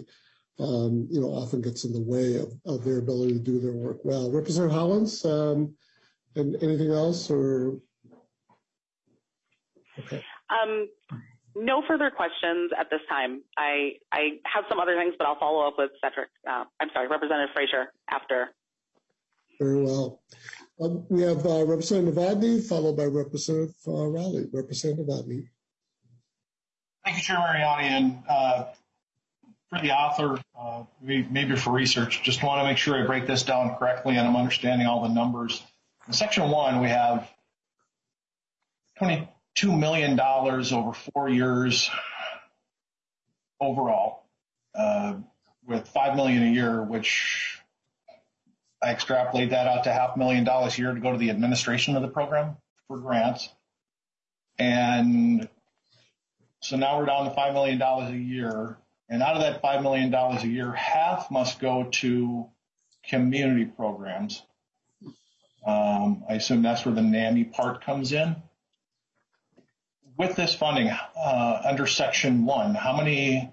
S1: um, you know, often gets in the way of, of their ability to do their work well. Representative Hollins, um, and anything else, or okay?
S13: Um, no further questions at this time. I, I have some other things, but I'll follow up with Cedric, uh, I'm sorry, Representative Frazier after.
S1: Very well. Um, we have uh, Representative Adney, followed by Representative uh, Rowley. Representative Adney.
S14: Thank you, Chair Mariani. And uh, for the author, uh, maybe for research, just want to make sure I break this down correctly and I'm understanding all the numbers. In section one, we have twenty-two million dollars over four years overall, uh, with five million dollars a year, which I extrapolate that out to half a million dollars a year to go to the administration of the program for grants. And so now we're down to five million dollars a year. And out of that five million dollars a year, half must go to community programs. Um, I assume that's where the NAMI part comes in. With this funding, uh, under section one, how many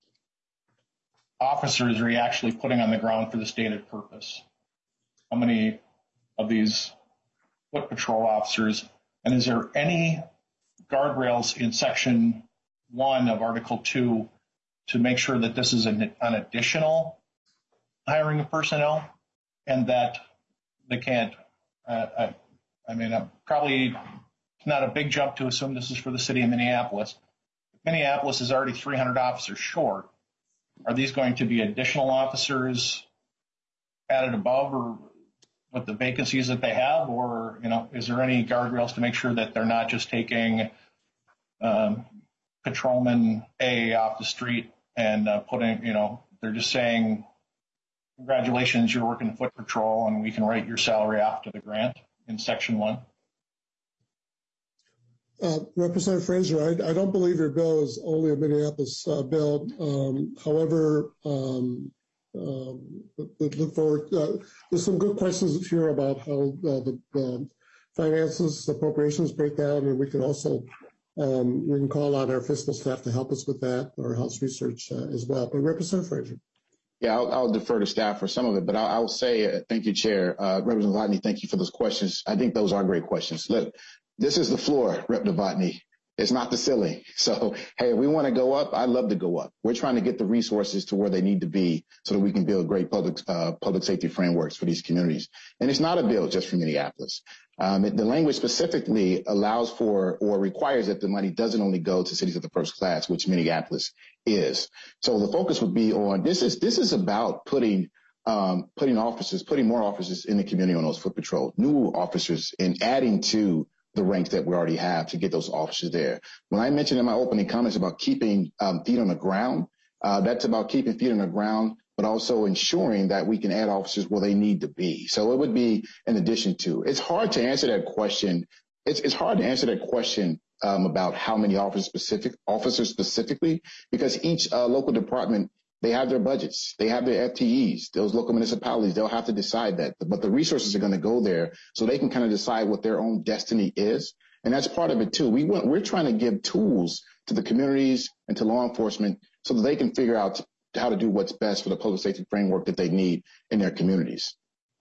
S14: officers are you actually putting on the ground for the stated purpose? How many of these foot patrol officers? And is there any guardrails in section one of article two to make sure that this is an, an additional hiring of personnel and that they can't, uh, I, I mean, uh, probably it's not a big jump to assume this is for the city of Minneapolis. Minneapolis is already three hundred officers short. Are these going to be additional officers added above or with the vacancies that they have? Or, you know, is there any guardrails to make sure that they're not just taking um, patrolman A off the street and uh, putting, you know, they're just saying, congratulations, you're working the foot patrol and we can write your salary off to the grant in section one?
S1: Uh, Representative Frazier, I, I don't believe your bill is only a Minneapolis uh, bill. Um, however, um, um, look forward. Uh, there's some good questions here about how uh, the um, finances, appropriations break down, and we can also um, we can call on our fiscal staff to help us with that, or House Research uh, as well. But Representative Frazier.
S7: Yeah, I'll, I'll defer to staff for some of it, but I'll, I'll say uh, thank you, Chair. Uh, Representative Novotny, thank you for those questions. I think those are great questions. Look, this is the floor, Rep Novotny. It's not the ceiling. So, hey, if we want to go up, I'd love to go up. We're trying to get the resources to where they need to be so that we can build great public uh, public safety frameworks for these communities. And it's not a bill just for Minneapolis. Um, it, the language specifically allows for or requires that the money doesn't only go to cities of the first class, which Minneapolis is. So the focus would be on this is this is about putting um, putting officers, putting more officers in the community on those foot patrol, new officers, and adding to the ranks that we already have to get those officers there. When I mentioned in my opening comments about keeping um, feet on the ground, uh, that's about keeping feet on the ground, but also ensuring that we can add officers where they need to be. So it would be in addition to. It's hard to answer that question. It's, it's hard to answer that question um, about how many officers specific officers specifically, because each uh, local department, they have their budgets. They have their F T Es. Those local municipalities, they'll have to decide that. But the resources are going to go there so they can kind of decide what their own destiny is. And that's part of it, too. We want, we're trying to give tools to the communities and to law enforcement so that they can figure out how to do what's best for the public safety framework that they need in their communities.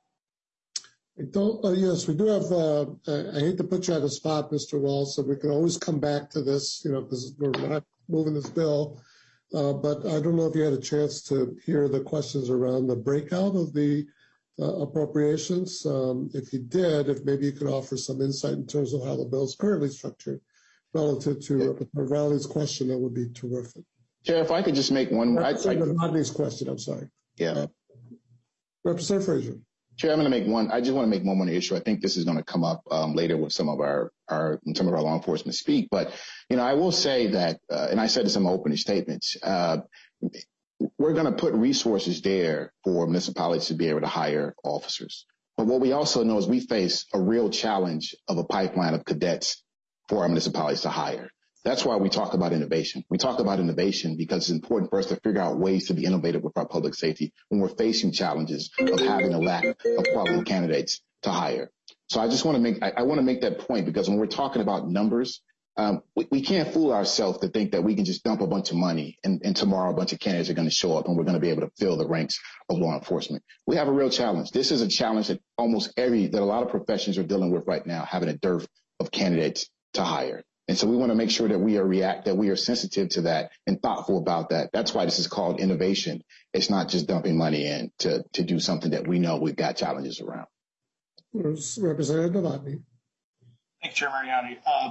S1: I don't, uh, yes, we do have, uh, I hate to put you on the spot, Mister Walz, so we can always come back to this, you know, because we're not moving this bill. Uh, but I don't know if you had a chance to hear the questions around the breakout of the uh, appropriations. Um, if you did, if maybe you could offer some insight in terms of how the bill is currently structured relative to Representative Rowley's question, that would be terrific.
S7: Chair, if I could just make one.
S1: Representative Rodney's question, I'm sorry.
S7: Yeah.
S1: Uh, Representative Frazier.
S7: Chair, I'm going to make one. I just want to make one more issue. I think this is going to come up um, later with some of our, our some of our law enforcement speak. But you know, I will say that, uh, and I said this in my opening statements. Uh, we're going to put resources there for municipalities to be able to hire officers. But what we also know is we face a real challenge of a pipeline of cadets for our municipalities to hire. That's why we talk about innovation. We talk about innovation because it's important for us to figure out ways to be innovative with our public safety when we're facing challenges of having a lack of quality candidates to hire. So I just want to make, I, I want to make that point because when we're talking about numbers, um, we, we can't fool ourselves to think that we can just dump a bunch of money and, and tomorrow a bunch of candidates are going to show up and we're going to be able to fill the ranks of law enforcement. We have a real challenge. This is a challenge that almost every, that a lot of professions are dealing with right now, having a dearth of candidates to hire. And so we want to make sure that we are react, that we are sensitive to that and thoughtful about that. That's why this is called innovation. It's not just dumping money in to, to do something that we know we've got challenges around.
S1: Representative Novotny.
S14: Thanks, Chair Mariani. Uh,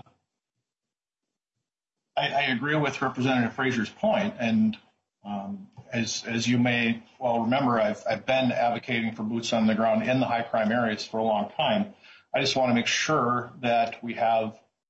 S14: I, I agree with Representative Fraser's point, and um, as as you may well remember, I've I've been advocating for boots on the ground in the high crime areas for a long time. I just want to make sure that we have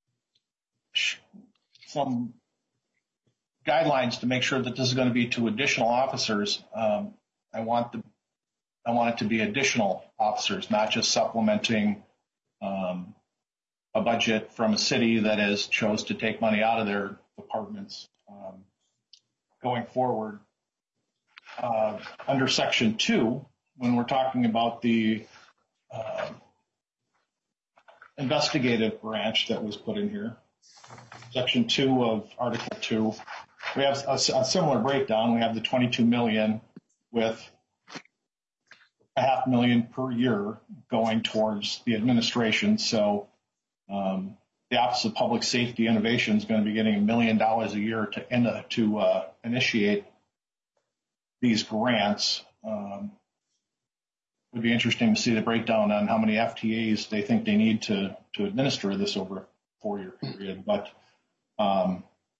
S14: some guidelines to make sure that this is going to be to additional officers. Um, I want the I want it to be additional officers, not just supplementing um, a budget from a city that has chose to take money out of their departments. Um, going forward, uh, under Section two, when we're talking about the uh, investigative branch that was put in here, Section two of Article two, we have a, a similar breakdown. We have the twenty-two million with a half million per year going towards the administration. So um, the Office of Public Safety Innovation is going to be getting a million dollars a year to, to uh, initiate these grants. Um, it would be interesting to see the breakdown on how many F T As they think they need to, to administer this over a four-year period. But um,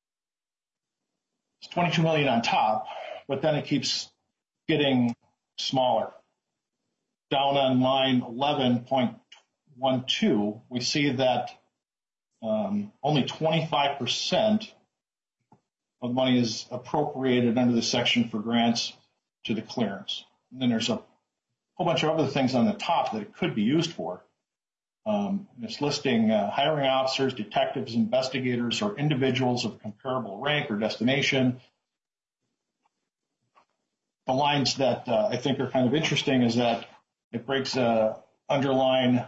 S14: it's twenty-two million on top, but then it keeps getting smaller. Down on line eleven point one two, we see that um, only twenty-five percent of money is appropriated under the section for grants to the clearance. And then there's a whole bunch of other things on the top that it could be used for. Um, it's listing uh, hiring officers, detectives, investigators, or individuals of comparable rank or destination. The lines that uh, I think are kind of interesting is that it breaks uh, underline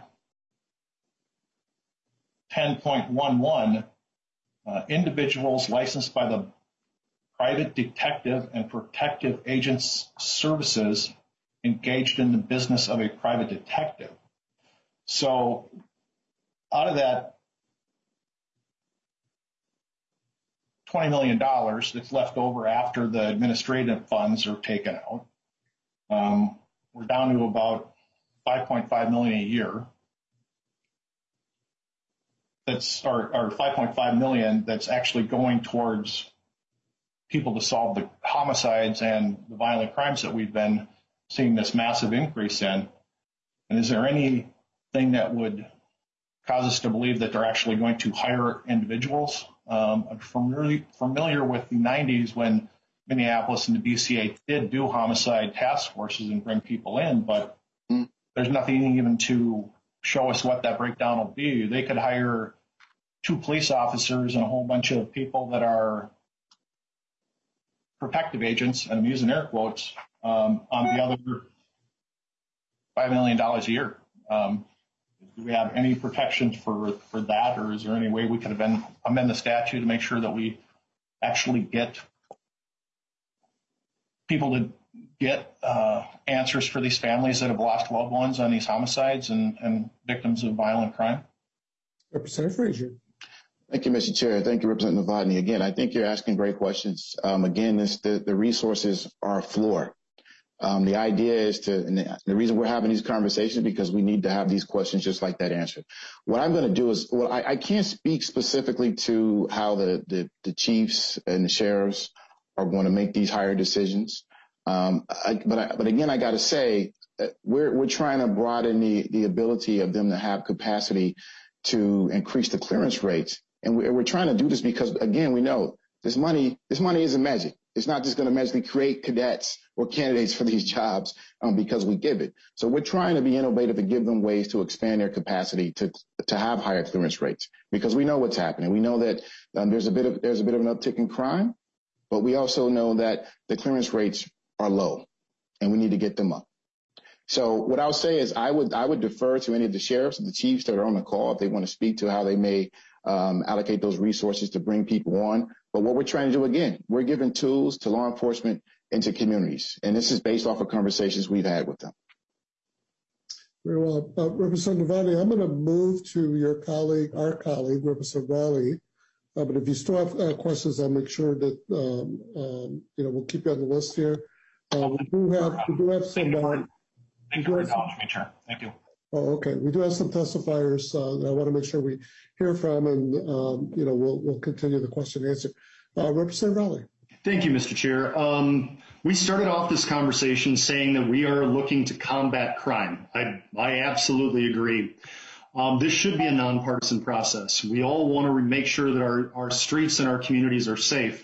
S14: ten point one one, uh, individuals licensed by the private detective and protective agents services engaged in the business of a private detective. So out of that twenty million dollars that's left over after the administrative funds are taken out, um, we're down to about five point five million dollars a year. That's or, or five point five million dollars that's actually going towards people to solve the homicides and the violent crimes that we've been seeing this massive increase in. And is there anything that would cause us to believe that they're actually going to hire individuals? Um, I'm familiar, familiar with the nineties when Minneapolis and the B C A did do homicide task forces and bring people in, but mm. there's nothing even to show us what that breakdown will be. They could hire two police officers and a whole bunch of people that are protective agents, and I'm using air quotes, um, on the other five million dollars a year. Um, do we have any protections for, for that, or is there any way we could have been, amend the statute to make sure that we actually get people to get uh, answers for these families that have lost loved ones on these homicides and, and victims of violent crime?
S1: Representative Frazier.
S7: Thank you, Mister Chair. Thank you, Representative Novotny. Again, I think you're asking great questions. Um, again, this, the, the resources are a floor. Um, the idea is to, and the, the reason we're having these conversations is because we need to have these questions just like that answered. What I'm going to do is, well, I, I can't speak specifically to how the, the, the chiefs and the sheriffs are going to make these higher decisions. Um, I, but, I, but again, I got to say, we're, we're trying to broaden the, the ability of them to have capacity to increase the clearance rates. And we're, we're trying to do this because, again, we know this money, this money isn't magic. It's not just going to magically create cadets or candidates for these jobs um, because we give it. So we're trying to be innovative and give them ways to expand their capacity to to have higher clearance rates, because we know what's happening. We know that um, there's a bit of there's a bit of an uptick in crime, but we also know that the clearance rates are low, and we need to get them up. So what I'll say is I would I would defer to any of the sheriffs and the chiefs that are on the call if they want to speak to how they may um, allocate those resources to bring people on. But what we're trying to do, again, we're giving tools to law enforcement and to communities. And this is based off of conversations we've had with them.
S1: Very well. Uh, Representative Novotny, I'm going to move to your colleague, our colleague, Representative Raleigh, Uh, but if you still have uh, questions, I'll make sure that um, um, you know we'll keep you on the list here. Uh, we do have we do have some. Uh,
S14: Thank you for acknowledging me, Chair. Thank you.
S1: Oh, okay. We do have some testifiers uh, that I want to make sure we hear from, and um, you know we'll we'll continue the question and answer. Uh, Representative Rowley.
S15: Thank you, Mister Chair. Um, we started off this conversation saying that we are looking to combat crime. I I absolutely agree. Um, this should be a nonpartisan process. We all want to make sure that our, our streets and our communities are safe.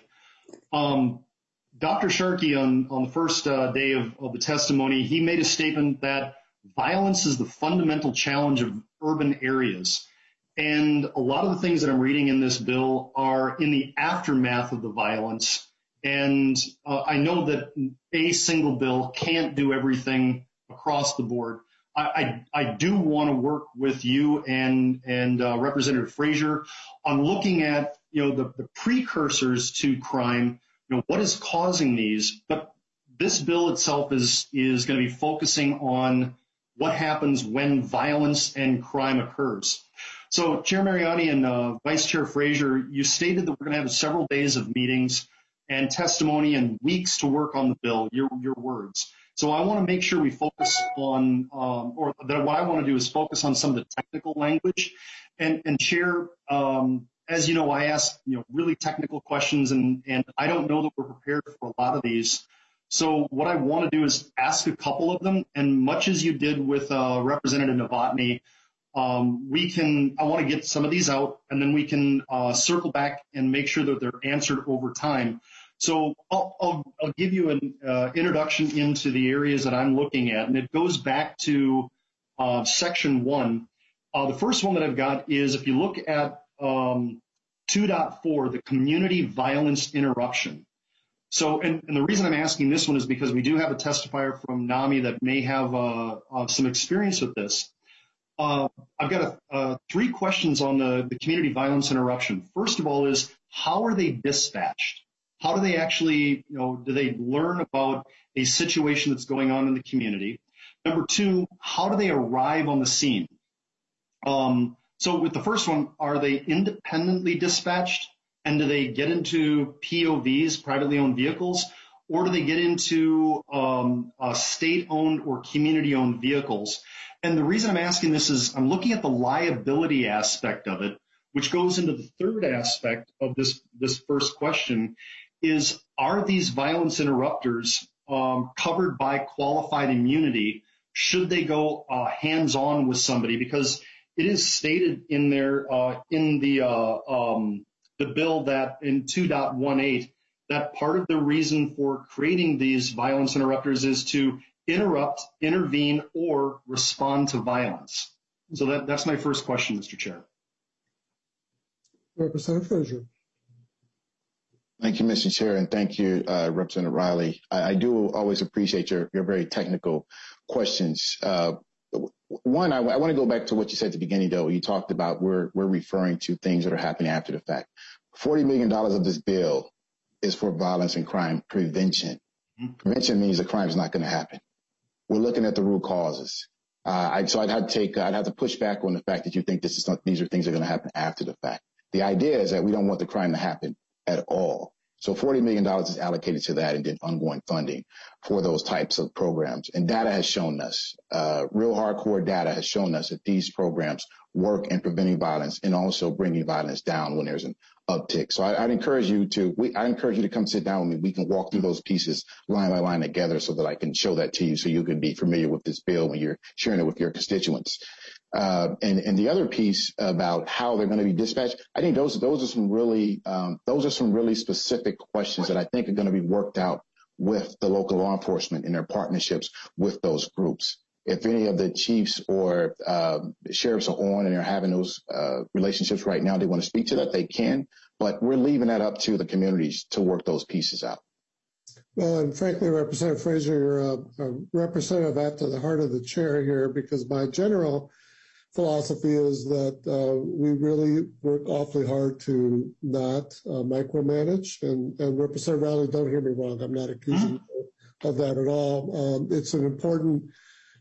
S15: Um, Doctor Sharkey, on, on the first uh, day of, of the testimony, he made a statement that violence is the fundamental challenge of urban areas. And a lot of the things that I'm reading in this bill are in the aftermath of the violence. And uh, I know that a single bill can't do everything across the board. I, I, I do want to work with you and, and uh, Representative Frazier on looking at, you know, the, the precursors to crime, you know, what is causing these. But this bill itself is, is going to be focusing on what happens when violence and crime occurs. So, Chair Mariani and uh, Vice Chair Frazier, you stated that we're going to have several days of meetings and testimony and weeks to work on the bill, your, your words. So I want to make sure we focus on, um, or that what I want to do is focus on some of the technical language. And, and Chair, um, as you know, I ask, you know, really technical questions, and, and I don't know that we're prepared for a lot of these. So what I want to do is ask a couple of them, and much as you did with uh, Representative Novotny, um, we can, I want to get some of these out, and then we can uh, circle back and make sure that they're answered over time. So I'll, I'll, I'll give you an uh, introduction into the areas that I'm looking at, and it goes back to uh, section one. Uh, the first one that I've got is if you look at um, two point four, the community violence interruption. So, and, and the reason I'm asking this one is because we do have a testifier from NAMI that may have uh, uh, some experience with this. Uh, I've got a, uh, three questions on the, the community violence interruption. First of all is, how are they dispatched? How do they actually, you know, do they learn about a situation that's going on in the community? Number two, how do they arrive on the scene? Um, so with the first one, are they independently dispatched? And do they get into P O Vs, privately owned vehicles? Or do they get into um, uh, state-owned or community-owned vehicles? And the reason I'm asking this is I'm looking at the liability aspect of it, which goes into the third aspect of this, this first question. Is, are these violence interrupters um, covered by qualified immunity? Should they go uh, hands-on with somebody? Because it is stated in there uh, in the uh, um, the bill that in two point eighteen that part of the reason for creating these violence interrupters is to interrupt, intervene, or respond to violence. So that, that's my first question, Mister Chair.
S1: Representative Frazier.
S7: Thank you, Mister Chair, and thank you, uh, Representative Riley. I, I do always appreciate your, your very technical questions. Uh, one, I, I want to go back to what you said at the beginning, though. You talked about we're, we're referring to things that are happening after the fact. forty million dollars of this bill is for violence and crime prevention. Mm-hmm. Prevention means the crime is not going to happen. We're looking at the root causes. Uh, I, so I'd have to take, I'd have to push back on the fact that you think this is not, these are things that are going to happen after the fact. The idea is that we don't want the crime to happen at all. So forty million dollars is allocated to that, and then ongoing funding for those types of programs. And data has shown us, uh, real hardcore data has shown us that these programs work in preventing violence and also bringing violence down when there's an uptick. So I, I'd encourage you to, we, I encourage you to come sit down with me. We can walk through those pieces line by line together so that I can show that to you so you can be familiar with this bill when you're sharing it with your constituents. Uh, and, and the other piece about how they're going to be dispatched, I think those, those are some really, um, those are some really specific questions that I think are going to be worked out with the local law enforcement in their partnerships with those groups. If any of the chiefs or uh, sheriffs are on and they're having those uh, relationships right now, they want to speak to that, they can. But we're leaving that up to the communities to work those pieces out.
S1: Well, and frankly, Representative Frazier, you're a, a representative at the heart of the chair here, because my general philosophy is that uh, we really work awfully hard to not uh, micromanage. And, and Representative Riley, don't hear me wrong, I'm not accusing you of that at all. Um, it's an important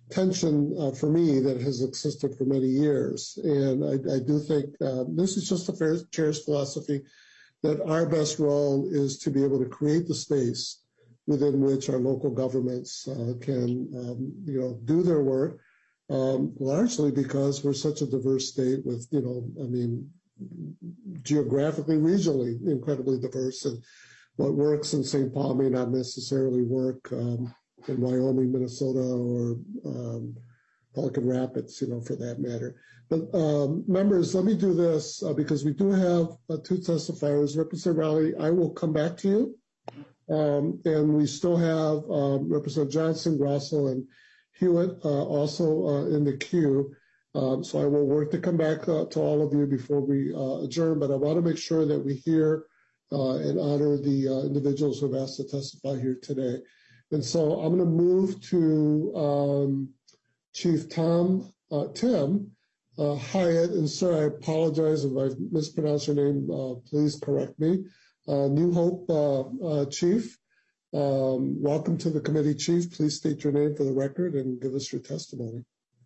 S1: tension uh, for me that has existed for many years. And I, I do think uh, this is just the fair chair's philosophy that our best role is to be able to create the space within which our local governments uh, can, um, you know, do their work, um, largely because we're such a diverse state with, you know, I mean, geographically, regionally, incredibly diverse. And what works in Saint Paul may not necessarily work um, in Wyoming, Minnesota, or um, Pelican Rapids, you know, for that matter. But um, members, let me do this uh, because we do have uh, two testifiers. Representative Rowley, I will come back to you. Um, and we still have um, Representative Johnson, Grosso, and Hewitt uh, also uh, in the queue. Um, so I will work to come back uh, to all of you before we uh, adjourn, but I want to make sure that we hear uh, and honor the uh, individuals who have asked to testify here today. And so I'm going to move to um, Chief Tom, uh, Tim uh, Hyatt, and sir, I apologize if I've mispronounced your name. Uh, please correct me. Uh, New Hope uh, uh, Chief, um, welcome to the committee, Chief. Please state your name for the record and give us your testimony.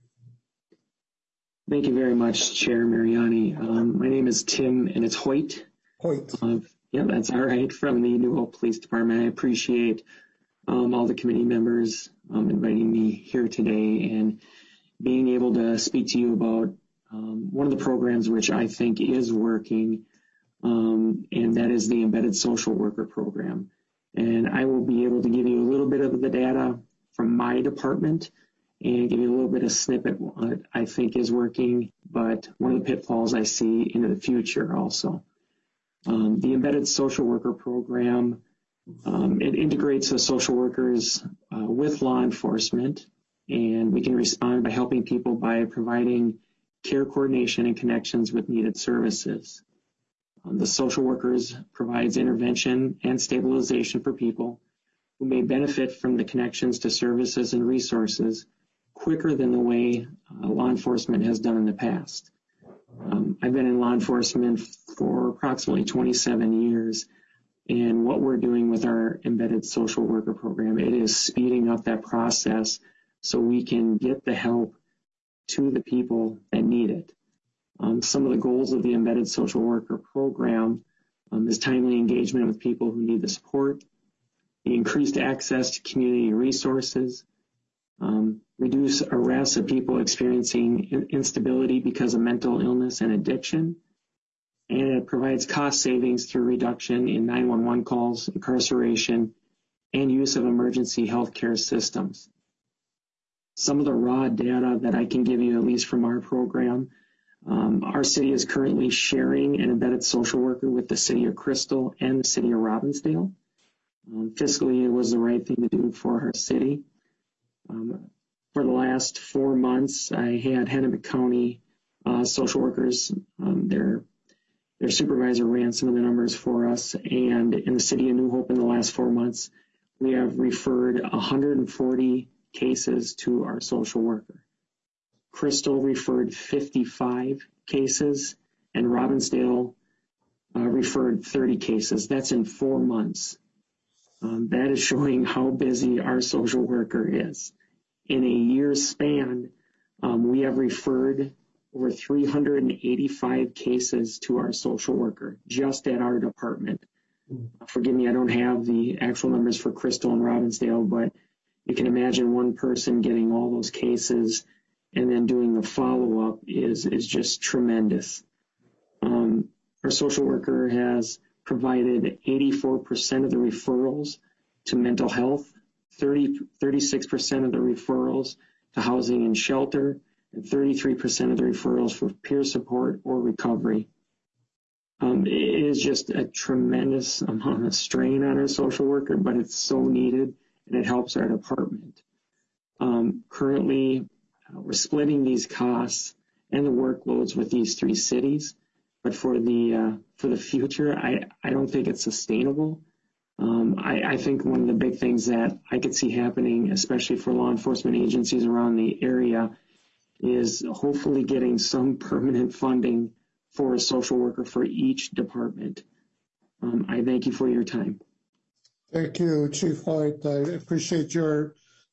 S16: Thank you very much, Chair Mariani. Um, my name is Tim, and it's Hoyt.
S1: Hoyt.
S16: Uh, yeah, that's all right, from the New Hope Police Department. I appreciate um, all the committee members um, inviting me here today and being able to speak to you about um, one of the programs which I think is working, um, and that is the Embedded Social Worker Program. And I will be able to give you a little bit of the data from my department and give you a little bit of snippet what I think is working, but one of the pitfalls I see into the future also. Um, the Embedded Social Worker Program, um, it integrates the social workers uh, with law enforcement, and we can respond by helping people by providing care coordination and connections with needed services. Um, the social workers provides intervention and stabilization for people who may benefit from the connections to services and resources quicker than the way uh, law enforcement has done in the past. Um, I've been in law enforcement for approximately twenty-seven years, and what we're doing with our embedded social worker program, it is speeding up that process so we can get the help to the people that need it. Um, some of the goals of the embedded social worker program um, is timely engagement with people who need the support, the increased access to community resources, um, reduce arrests of people experiencing in- instability because of mental illness and addiction, and it provides cost savings through reduction in nine one one calls, incarceration, and use of emergency healthcare systems. Some of the raw data that I can give you, at least from our program, um, our city is currently sharing an embedded social worker with the city of Crystal and the city of Robbinsdale. Um, fiscally, it was the right thing to do for our city. Um, for the last four months, I had Hennepin County uh, social workers, um, their, their supervisor ran some of the numbers for us, and in the city of New Hope in the last four months, we have referred one hundred forty cases to our social worker. Crystal referred fifty-five cases, and Robbinsdale uh, referred thirty cases. That's in four months. Um, that is showing how busy our social worker is. In a year's span, um, we have referred over three hundred eighty-five cases to our social worker, just at our department. Forgive me, I don't have the actual numbers for Crystal and Robbinsdale, but you can imagine one person getting all those cases and then doing the follow-up is, is just tremendous. Um, our social worker has provided eighty-four percent of the referrals to mental health, thirty, thirty-six percent of the referrals to housing and shelter, and thirty-three percent of the referrals for peer support or recovery. Um, it is just a tremendous amount of strain on our social worker, but it's so needed, and it helps our department. Um, currently, uh, we're splitting these costs and the workloads with these three cities, but for the uh, for the future, I, I don't think it's sustainable. Um, I, I think one of the big things that I could see happening, especially for law enforcement agencies around the area, is hopefully getting some permanent funding for a social worker for each department. Um, I thank you for your time.
S1: Thank you, Chief Hoyt. I appreciate your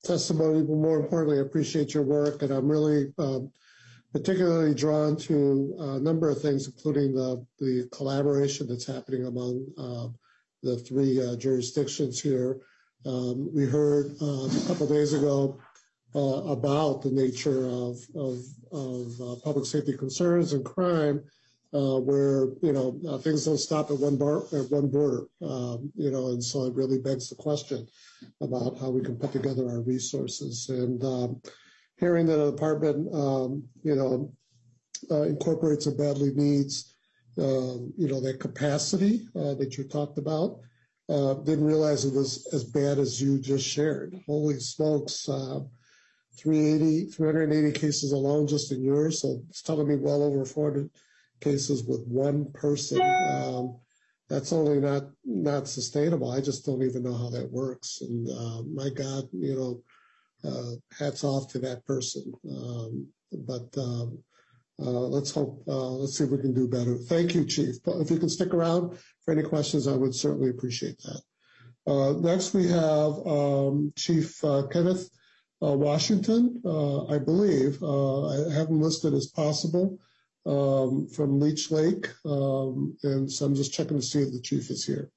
S1: testimony, but more importantly, I appreciate your work, and I'm really um, particularly drawn to a number of things, including the, the collaboration that's happening among uh, the three uh, jurisdictions here. Um, we heard uh, a couple days ago uh, about the nature of, of, of uh, public safety concerns and crime, uh, where, you know, uh, things don't stop at one, bar, at one border, um, you know, and so it really begs the question about how we can put together our resources. And um, hearing that a department, um, you know, uh, incorporates and badly needs, um, you know, that capacity uh, that you talked about, uh, didn't realize it was as bad as you just shared. Holy smokes, uh, three hundred eighty cases alone just in yours. So it's telling me well over four hundred cases with one person. Um, that's only not, not sustainable. I just don't even know how that works. And uh, my God, you know, Uh, hats off to that person. Um, but um, uh, let's hope, uh, let's see if we can do better. Thank you, Chief. If you can stick around for any questions, I would certainly appreciate that. Uh, next, we have um, Chief uh, Kenneth uh, Washington, uh, I believe. Uh, I have him listed as possible um, from Leech Lake. Um, and so I'm just checking to see if the Chief is here.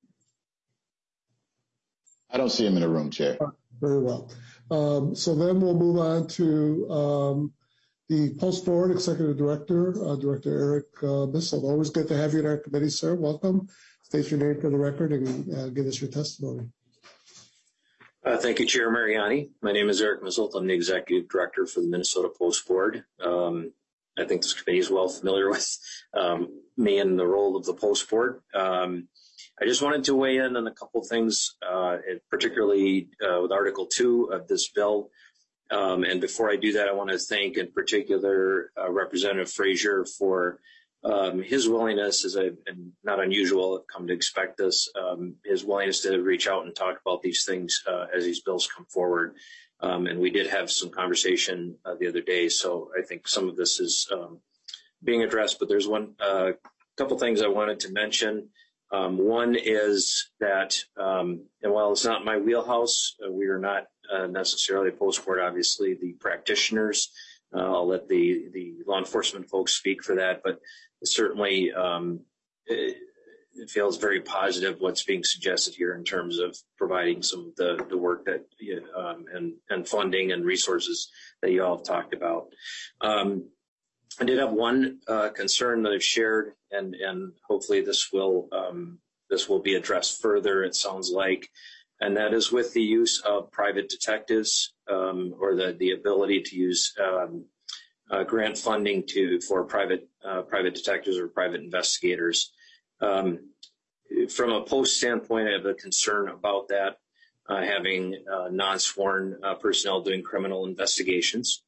S7: I don't see him in the room, Chair.
S1: Very well. Um, so then we'll move on to um, the Post Board Executive Director, uh, Director Eric uh, Bissell. Always good to have you in our committee, sir. Welcome. State your name for the record and uh, give us your testimony.
S17: Uh, thank you, Chair Mariani. My name is Eric Bissell. I'm the Executive Director for the Minnesota Post Board. Um, I think this committee is well familiar with um, me and the role of the Post Board. Um, I just wanted to weigh in on a couple of things, uh, particularly uh, with Article two of this bill. Um, and before I do that, I want to thank in particular uh, Representative Frazier for um, his willingness, as I've been not unusual, I've come to expect this, um, his willingness to reach out and talk about these things uh, as these bills come forward. Um, and we did have some conversation uh, the other day, so I think some of this is um, being addressed. But there's one uh, couple things I wanted to mention. Um, one is that, um, and while it's not my wheelhouse, uh, we are not uh, necessarily a post board, obviously the practitioners. Uh, I'll let the, the law enforcement folks speak for that, but certainly um, it, it feels very positive what's being suggested here in terms of providing some of the, the work that um, and, and funding and resources that you all have talked about. Um, I did have one uh, concern that I've shared, and, and hopefully this will um, this will be addressed further, it sounds like, and that is with the use of private detectives um, or the, the ability to use um, uh, grant funding to for private uh, private detectives or private investigators. Um, from a post standpoint, I have a concern about that, uh, having uh, non-sworn uh, personnel doing criminal investigations.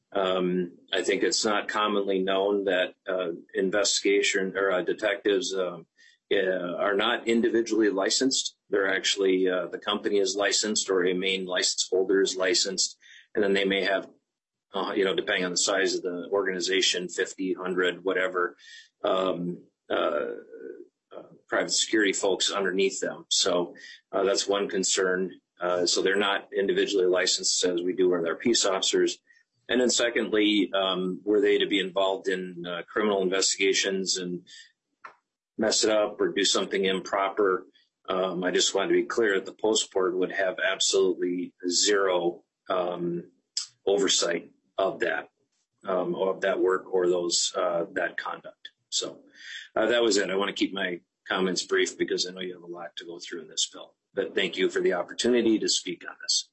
S17: Um, I think it's not commonly known that uh, investigation or uh, detectives uh, uh, are not individually licensed. They're actually, uh, the company is licensed or a main license holder is licensed. And then they may have, uh, you know, depending on the size of the organization, fifty, one hundred, whatever, um, uh, uh, private security folks underneath them. So uh, that's one concern. Uh, so they're not individually licensed as we do with our peace officers. And then secondly, um, were they to be involved in uh, criminal investigations and mess it up or do something improper, um, I just wanted to be clear that the post board would have absolutely zero um, oversight of that, um, of that work or those uh, that conduct. So uh, that was it. I want to keep my comments brief because I know you have a lot to go through in this bill. But thank you for the opportunity to speak on this.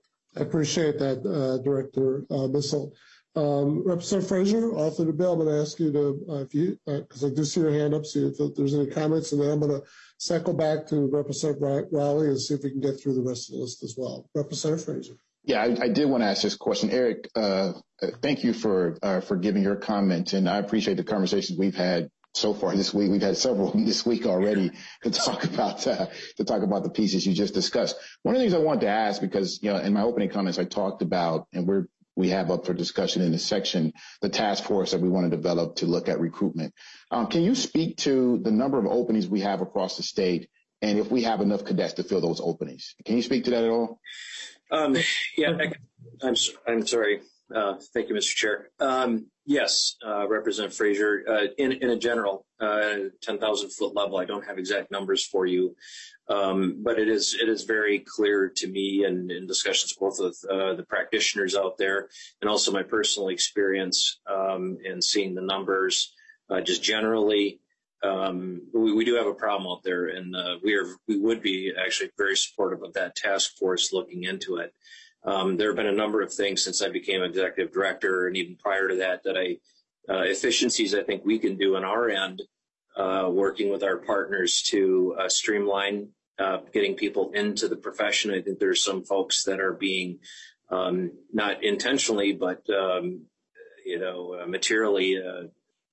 S1: I appreciate that, uh, Director uh, Bissell. Um, Representative Frazier, author of the bill, I'm going to ask you to, uh, if you, because uh, I do see your hand up, see if there's any comments, and then I'm going to circle back to Representative Rowley and see if we can get through the rest of the list as well. Representative Frazier.
S7: Yeah, I, I did want to ask this question. Eric, uh, thank you for uh, for giving your comment, and I appreciate the conversations we've had so far this week. We've had several this week already to talk about uh, to talk about the pieces you just discussed. One of the things I wanted to ask, because you know, in my opening comments, I talked about, and we're we have up for discussion in this section, the task force that we want to develop to look at recruitment. Um, can you speak to the number of openings we have across the state, and if we have enough cadets to fill those openings? Can you speak to that at all?
S17: Um, yeah, I, I'm I'm sorry. Uh, thank you, Mister Chair. Um, yes, uh, Representative Frazier. Uh, in in a general uh, ten thousand foot level, I don't have exact numbers for you, um, but it is it is very clear to me, and in discussions both with uh, the practitioners out there, and also my personal experience um, in seeing the numbers, uh, just generally. Um, we, we do have a problem out there, and uh, we are we would be actually very supportive of that task force looking into it. Um, there have been a number of things since I became executive director, and even prior to that, that I uh, efficiencies I think we can do on our end, uh, working with our partners to uh, streamline uh, getting people into the profession. I think there's some folks that are being um, not intentionally, but um, you know, uh, materially. Uh,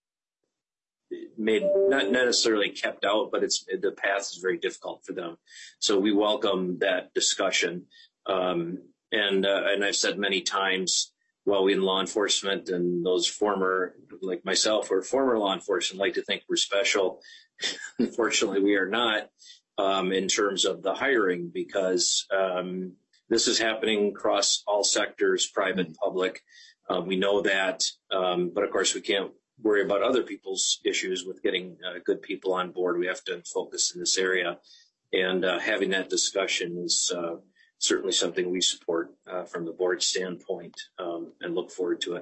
S17: made not necessarily kept out, but it's the path is very difficult for them. So we welcome that discussion. Um, and uh, and I've said many times, while we in law enforcement and those former, like myself, or former law enforcement, like to think we're special. Unfortunately, we are not um, in terms of the hiring, because um, this is happening across all sectors, private, public. Uh, we know that, um, but of course we can't worry about other people's issues with getting uh, good people on board. We have to focus in this area, and uh, having that discussion is uh, certainly something we support uh, from the board standpoint, um, and look forward to it.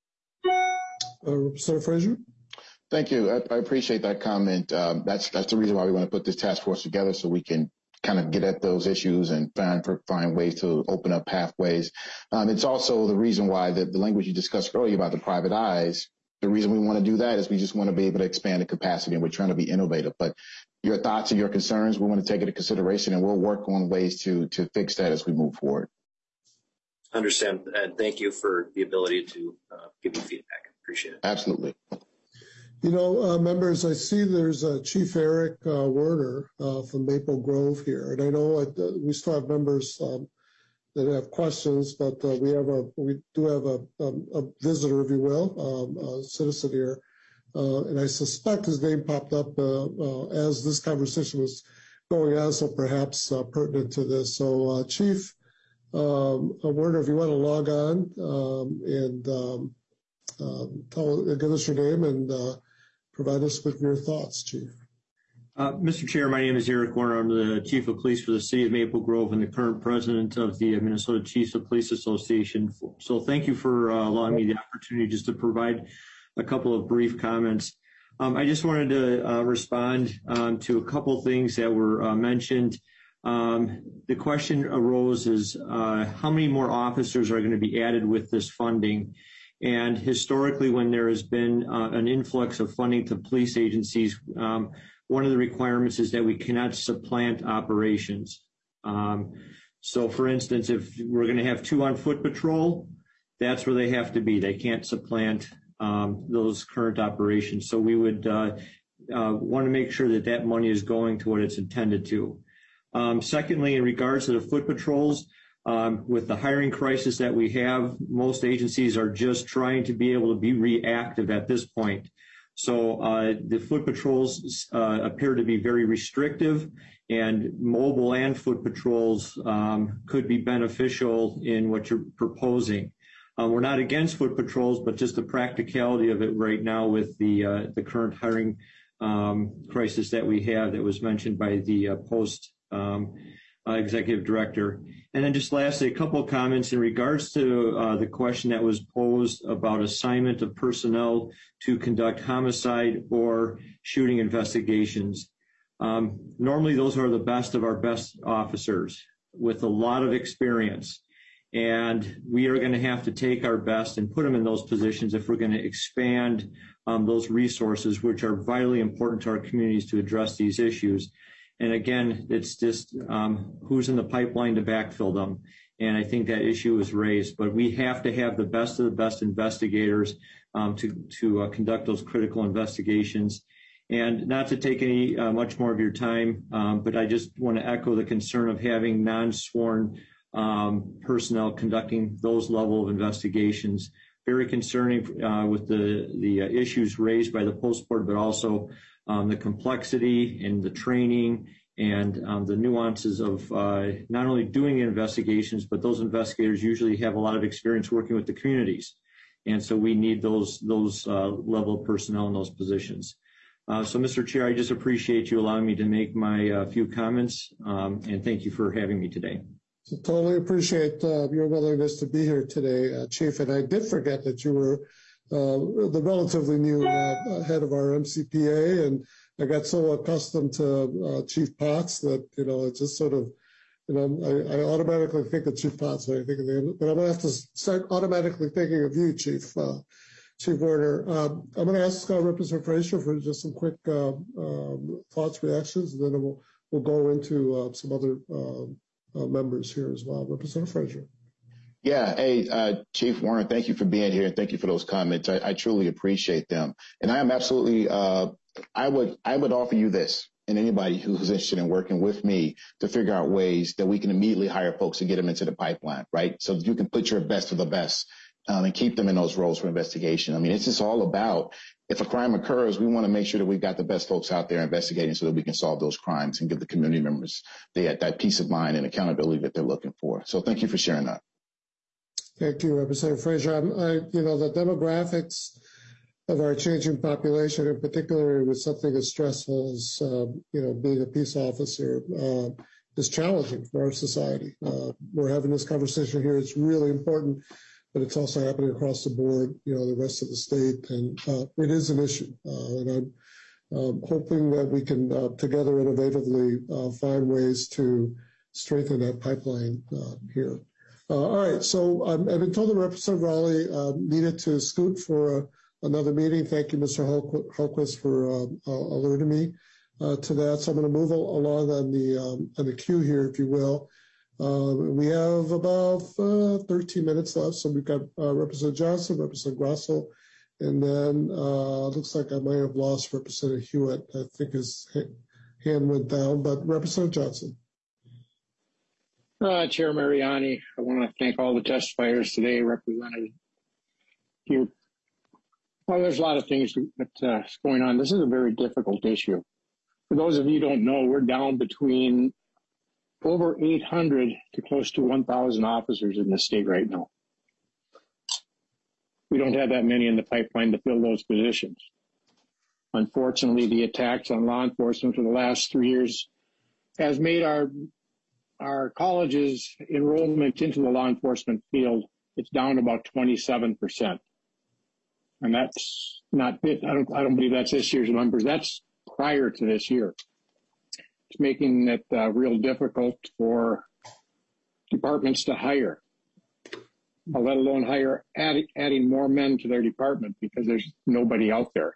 S1: Uh, Representative Frazier?
S7: Thank you. I, I appreciate that comment. Um, that's that's the reason why we want to put this task force together, so we can kind of get at those issues and find find ways to open up pathways. Um, it's also the reason why the, the language you discussed earlier about the private eyes. The reason we want to do that is we just want to be able to expand the capacity, and we're trying to be innovative. But your thoughts and your concerns, we want to take into consideration, and we'll work on ways to to fix that as we move forward.
S17: Understand, and thank you for the ability to uh, give me feedback. Appreciate it.
S7: Absolutely.
S1: You know, uh, members, I see there's uh, Chief Eric uh, Werner uh, from Maple Grove here, and I know uh, we still have members um, that have questions, but uh, we have a we do have a, a, a visitor, if you will, um, a citizen here, uh, and I suspect his name popped up uh, uh, as this conversation was going on, so perhaps uh, pertinent to this. So, uh, Chief um, Werner, if you want to log on um, and um, uh, tell, give us your name and uh, provide us with your thoughts, Chief.
S18: Uh, Mister Chair, my name is Eric Warner. I'm the Chief of Police for the City of Maple Grove and the current president of the Minnesota Chiefs of Police Association. So thank you for uh, allowing me the opportunity just to provide a couple of brief comments. Um, I just wanted to uh, respond um, to a couple of things that were uh, mentioned. Um, the question arose is uh, how many more officers are going to be added with this funding? And historically, when there has been uh, an influx of funding to police agencies, um, one of the requirements is that we cannot supplant operations. Um, so, for instance, if we're going to have two on foot patrol, that's where they have to be. They can't supplant um, those current operations. So we would uh, uh, want to make sure that that money is going to what it's intended to. Um, secondly, in regards to the foot patrols, um, with the hiring crisis that we have, most agencies are just trying to be able to be reactive at this point. So uh, the foot patrols uh, appear to be very restrictive, and mobile and foot patrols um, could be beneficial in what you're proposing. Uh, we're not against foot patrols, but just the practicality of it right now with the uh, the current hiring um, crisis that we have that was mentioned by the uh, post um, uh, executive director. And then just lastly, a couple of comments in regards to uh, the question that was posed about assignment of personnel to conduct homicide or shooting investigations. Um, normally, those are the best of our best officers with a lot of experience. And we are going to have to take our best and put them in those positions if we're going to expand um, those resources, which are vitally important to our communities to address these issues. And again, it's just um, who's in the pipeline to backfill them. And I think that issue was raised. But we have to have the best of the best investigators um, to, to uh, conduct those critical investigations. And not to take any uh, much more of your time, um, but I just want to echo the concern of having non-sworn um, personnel conducting those level of investigations. Very concerning uh, with the, the uh, issues raised by the post board, but also um, the complexity and the training and um, the nuances of uh, not only doing investigations, but those investigators usually have a lot of experience working with the communities. And so we need those, those uh, level of personnel in those positions. Uh, so, Mister Chair, I just appreciate you allowing me to make my uh, few comments, um, and thank you for having me today.
S1: So totally appreciate uh, your willingness to be here today, uh, Chief. And I did forget that you were uh, the relatively new uh, head of our M C P A, and I got so accustomed to uh, Chief Potts that, you know, it's just sort of, you know, I, I automatically think of Chief Potts when I think of the, but I'm going to have to start automatically thinking of you, Chief. Uh, Chief Warner. Um, I'm going to ask uh, Representative Frazier for just some quick uh, um, thoughts, reactions, and then we'll, we'll go into uh, some other uh, uh, members here as well. Representative Frazier.
S7: Yeah. Hey, uh, Chief Warner, thank you for being here, and thank you for those comments. I, I truly appreciate them. And I am absolutely, uh, I would, I would offer you this, and anybody who's interested in working with me to figure out ways that we can immediately hire folks and get them into the pipeline, right? So that you can put your best of the best. Um, and keep them in those roles for investigation. I mean, it's just all about, if a crime occurs, we want to make sure that we've got the best folks out there investigating so that we can solve those crimes and give the community members the, that peace of mind and accountability that they're looking for. So thank you for sharing that.
S1: Thank you, Representative Frazier. I'm, I, you know, the demographics of our changing population, in particular with something as stressful as, uh, you know, being a peace officer, uh, is challenging for our society. Uh, we're having this conversation here. It's really important, but it's also happening across the board, you know, the rest of the state, and uh, it is an issue. Uh, and I'm um, hoping that we can uh, together innovatively uh, find ways to strengthen that pipeline uh, here. Uh, all right, so um, I've been told that Representative Raleigh uh, needed to scoot for uh, another meeting. Thank you, Mister Hultquist, for uh, alerting me uh, to that. So I'm going to move along on the um, on the queue here, if you will. Uh, we have about uh, thirteen minutes left, so we've got uh, Representative Johnson, Representative Grosso, and then uh, looks like I might have lost Representative Hewitt. I think his hand went down, but Representative Johnson.
S19: Uh, Chair Mariani, I want to thank all the testifiers today represented here. Well, there's a lot of things that's uh, going on. This is a very difficult issue. For those of you who don't know, we're down between over eight hundred to close to one thousand officers in the state right now. We don't have that many in the pipeline to fill those positions. Unfortunately, the attacks on law enforcement for the last three years has made our our colleges' enrollment into the law enforcement field, it's down about twenty-seven percent. And that's not it. I don't, I don't believe that's this year's numbers. That's prior to this year. It's making it uh, real difficult for departments to hire, let alone hire, add, adding more men to their department because there's nobody out there.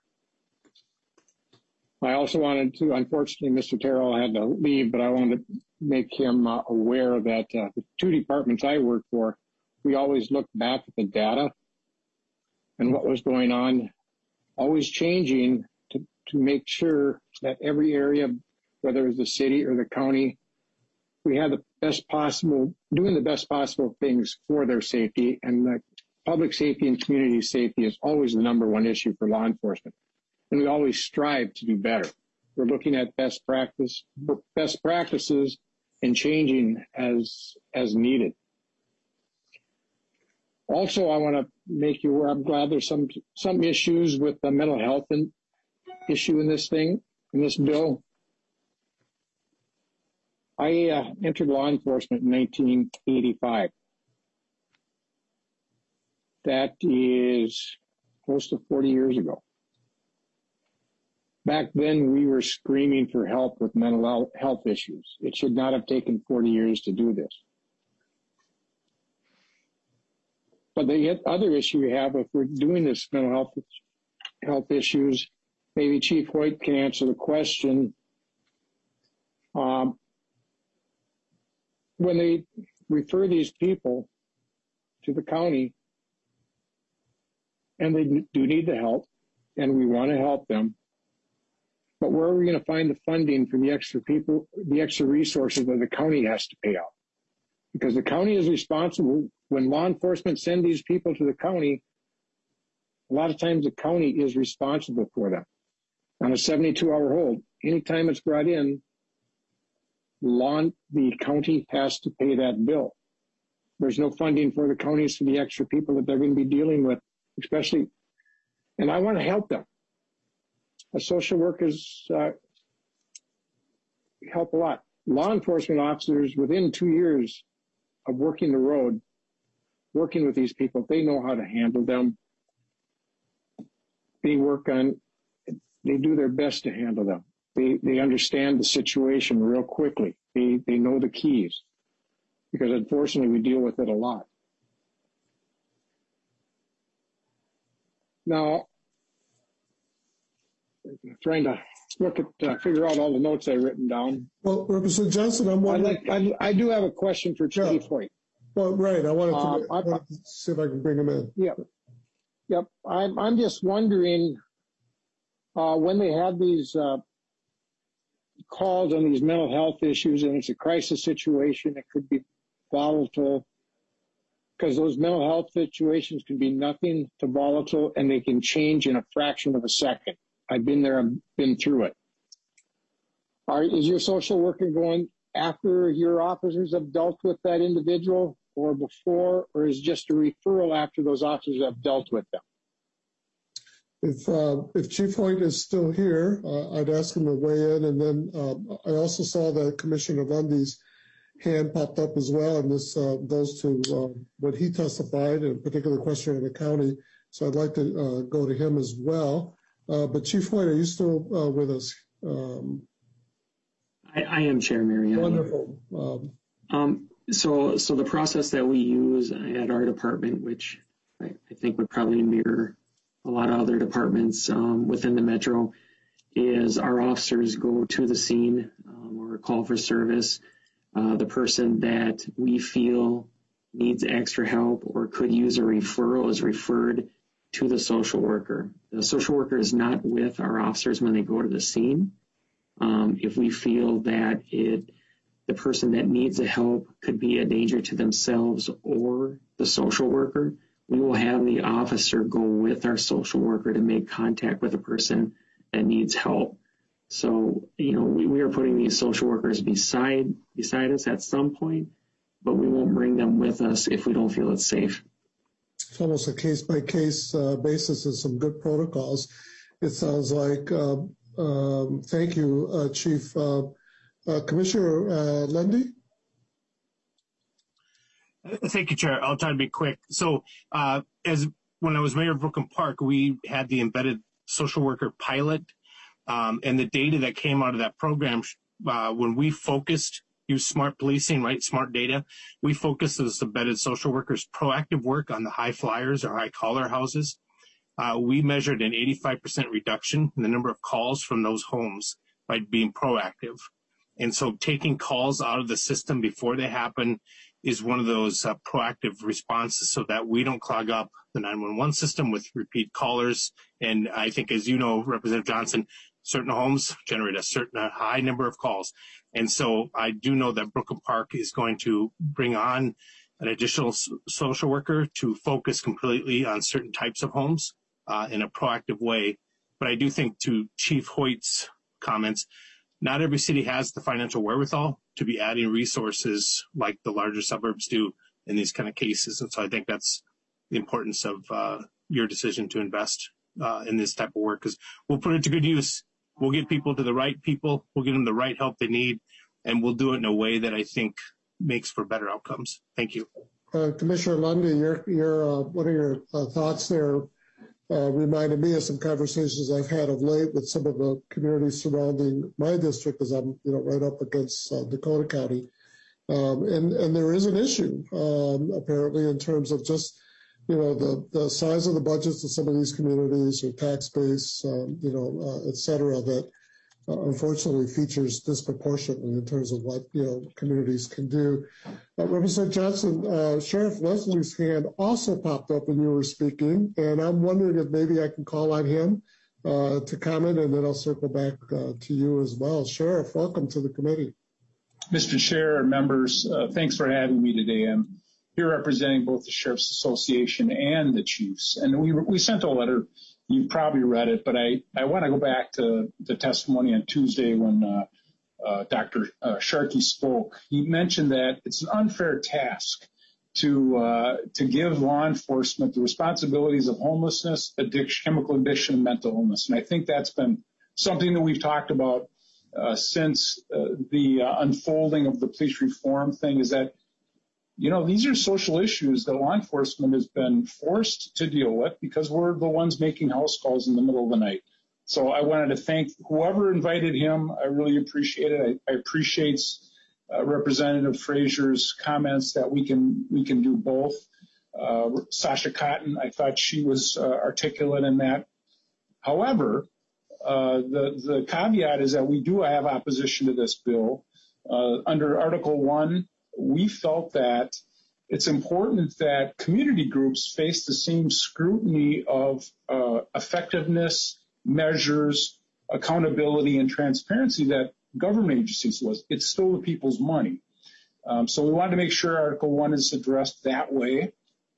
S19: I also wanted to, unfortunately, Mister Terrell had to leave, but I wanted to make him uh, aware that uh, the two departments I work for, we always look back at the data and what was going on, always changing to, to make sure that every area, whether it's the city or the county, we have the best possible, doing the best possible things for their safety. And the public safety and community safety is always the number one issue for law enforcement. And we always strive to do better. We're looking at best practice, best practices and changing as, as needed. Also, I want to make you aware, I'm glad there's some, some issues with the mental health in, issue in this thing, in this bill. I uh, entered law enforcement in nineteen eighty-five. That is close to forty years ago. Back then, we were screaming for help with mental health issues. It should not have taken forty years to do this. But the other issue we have, if we're doing this mental health health issues, maybe Chief Hoyt can answer the question. Um, when they refer these people to the county, and they do need the help, and we want to help them, but where are we going to find the funding for the extra people, the extra resources that the county has to pay out? Because the county is responsible. When law enforcement send these people to the county, a lot of times the county is responsible for them. On a seventy-two hour hold, anytime it's brought in, lawn, the county has to pay that bill. There's no funding for the counties for the extra people that they're going to be dealing with, especially, and I want to help them. The social workers uh, help a lot. Law enforcement officers, within two years of working the road, working with these people, they know how to handle them. They work on, they do their best to handle them. They they understand the situation real quickly. They they know the keys, because unfortunately we deal with it a lot. Now, I'm trying to look at, uh, figure out all the notes I've written down.
S1: Well, Representative Johnson, I'm wondering.
S19: I, like, I, I do have a question for Chief
S1: Yeah.
S19: Hoyt.
S1: Well, right. I wanted, to,
S19: Um,
S1: I wanted to see if I can bring him in.
S19: Yep. Yep. I'm, I'm just wondering, uh, when they have these, uh, calls on these mental health issues and it's a crisis situation, it could be volatile, because those mental health situations can be nothing to volatile and they can change in a fraction of a second. I've been there, I've been through it. Are, is your social worker going after your officers have dealt with that individual or before, or is it just a referral after those officers have dealt with them?
S1: If uh, if Chief Hoyt is still here, uh, I'd ask him to weigh in. And then um, I also saw that Commissioner Lundy's hand popped up as well, and this uh, goes to uh, what he testified, in particular question in the county. So I'd like to uh, go to him as well. Uh, but Chief Hoyt, are you still uh, with us? Um,
S16: I, I am, Chair Mariani.
S1: Wonderful. Um,
S16: um, so, so the process that we use at our department, which I, I think would probably mirror a lot of other departments um, within the metro, is our officers go to the scene um, or call for service. Uh, the person that we feel needs extra help or could use a referral is referred to the social worker. The social worker is not with our officers when they go to the scene. Um, if we feel that it, the person that needs the help could be a danger to themselves or the social worker, we will have the officer go with our social worker to make contact with the person that needs help. So, you know, we, we are putting these social workers beside beside us at some point, but we won't bring them with us if we don't feel it's safe.
S1: It's almost a case-by-case uh, basis and some good protocols. It sounds like. Uh, um, thank you, uh, Chief. Uh, uh, Commissioner uh, Lundy?
S10: Thank you, Chair. I'll try to be quick. So uh, as when I was mayor of Brooklyn Park, we had the embedded social worker pilot, um, and the data that came out of that program, uh, when we focused, use smart policing, right, smart data, we focused as embedded social workers' proactive work on the high flyers or high collar houses. Uh, we measured an eighty-five percent reduction in the number of calls from those homes by being proactive. And so taking calls out of the system before they happen is one of those uh, proactive responses so that we don't clog up the nine one one system with repeat callers. And I think, as you know, Representative Johnson, certain homes generate a certain a high number of calls. And so I do know that Brooklyn Park is going to bring on an additional s- social worker to focus completely on certain types of homes uh, in a proactive way. But I do think, to Chief Hoyt's comments, not every city has the financial wherewithal to be adding resources like the larger suburbs do in these kind of cases. And so I think that's the importance of uh, your decision to invest uh, in this type of work, because we'll put it to good use. We'll get people to the right people. We'll get them the right help they need, and we'll do it in a way that I think makes for better outcomes. Thank you.
S1: Uh, Commissioner Lundy, your, your, uh, what are your uh, thoughts there? Uh, reminded me of some conversations I've had of late with some of the communities surrounding my district, because I'm, you know, right up against uh, Dakota County. Um, and, and there is an issue, um, apparently, in terms of just, you know, the, the size of the budgets of some of these communities, or tax base, um, you know, uh, et cetera, that uh, unfortunately features disproportionately in terms of what, you know, communities can do. Uh, Representative Johnson, uh, Sheriff Leslie's hand also popped up when you were speaking, and I'm wondering if maybe I can call on him uh, to comment, and then I'll circle back uh, to you as well. Sheriff, welcome to the committee.
S20: Mister Chair and members, uh, thanks for having me today. I'm here representing both the Sheriff's Association and the Chiefs. And we we sent a letter. You've probably read it, but I, I want to go back to the testimony on Tuesday when uh, uh, Doctor Uh, Sharkey spoke, he mentioned that it's an unfair task to uh, to give law enforcement the responsibilities of homelessness, addiction, chemical addiction, and mental illness. And I think that's been something that we've talked about uh, since uh, the uh, unfolding of the police reform thing, is that, you know, these are social issues that law enforcement has been forced to deal with because we're the ones making house calls in the middle of the night. So I wanted to thank whoever invited him. I really appreciate it. I, I appreciate uh, Representative Frazier's comments that we can we can do both. Uh, Sasha Cotton, I thought she was uh, articulate in that. However, uh, the the caveat is that we do have opposition to this bill. Uh, under Article One, we felt that it's important that community groups face the same scrutiny of uh, effectiveness, measures, accountability, and transparency that government agencies was. It's still the people's money. Um, so we wanted to make sure Article One is addressed that way.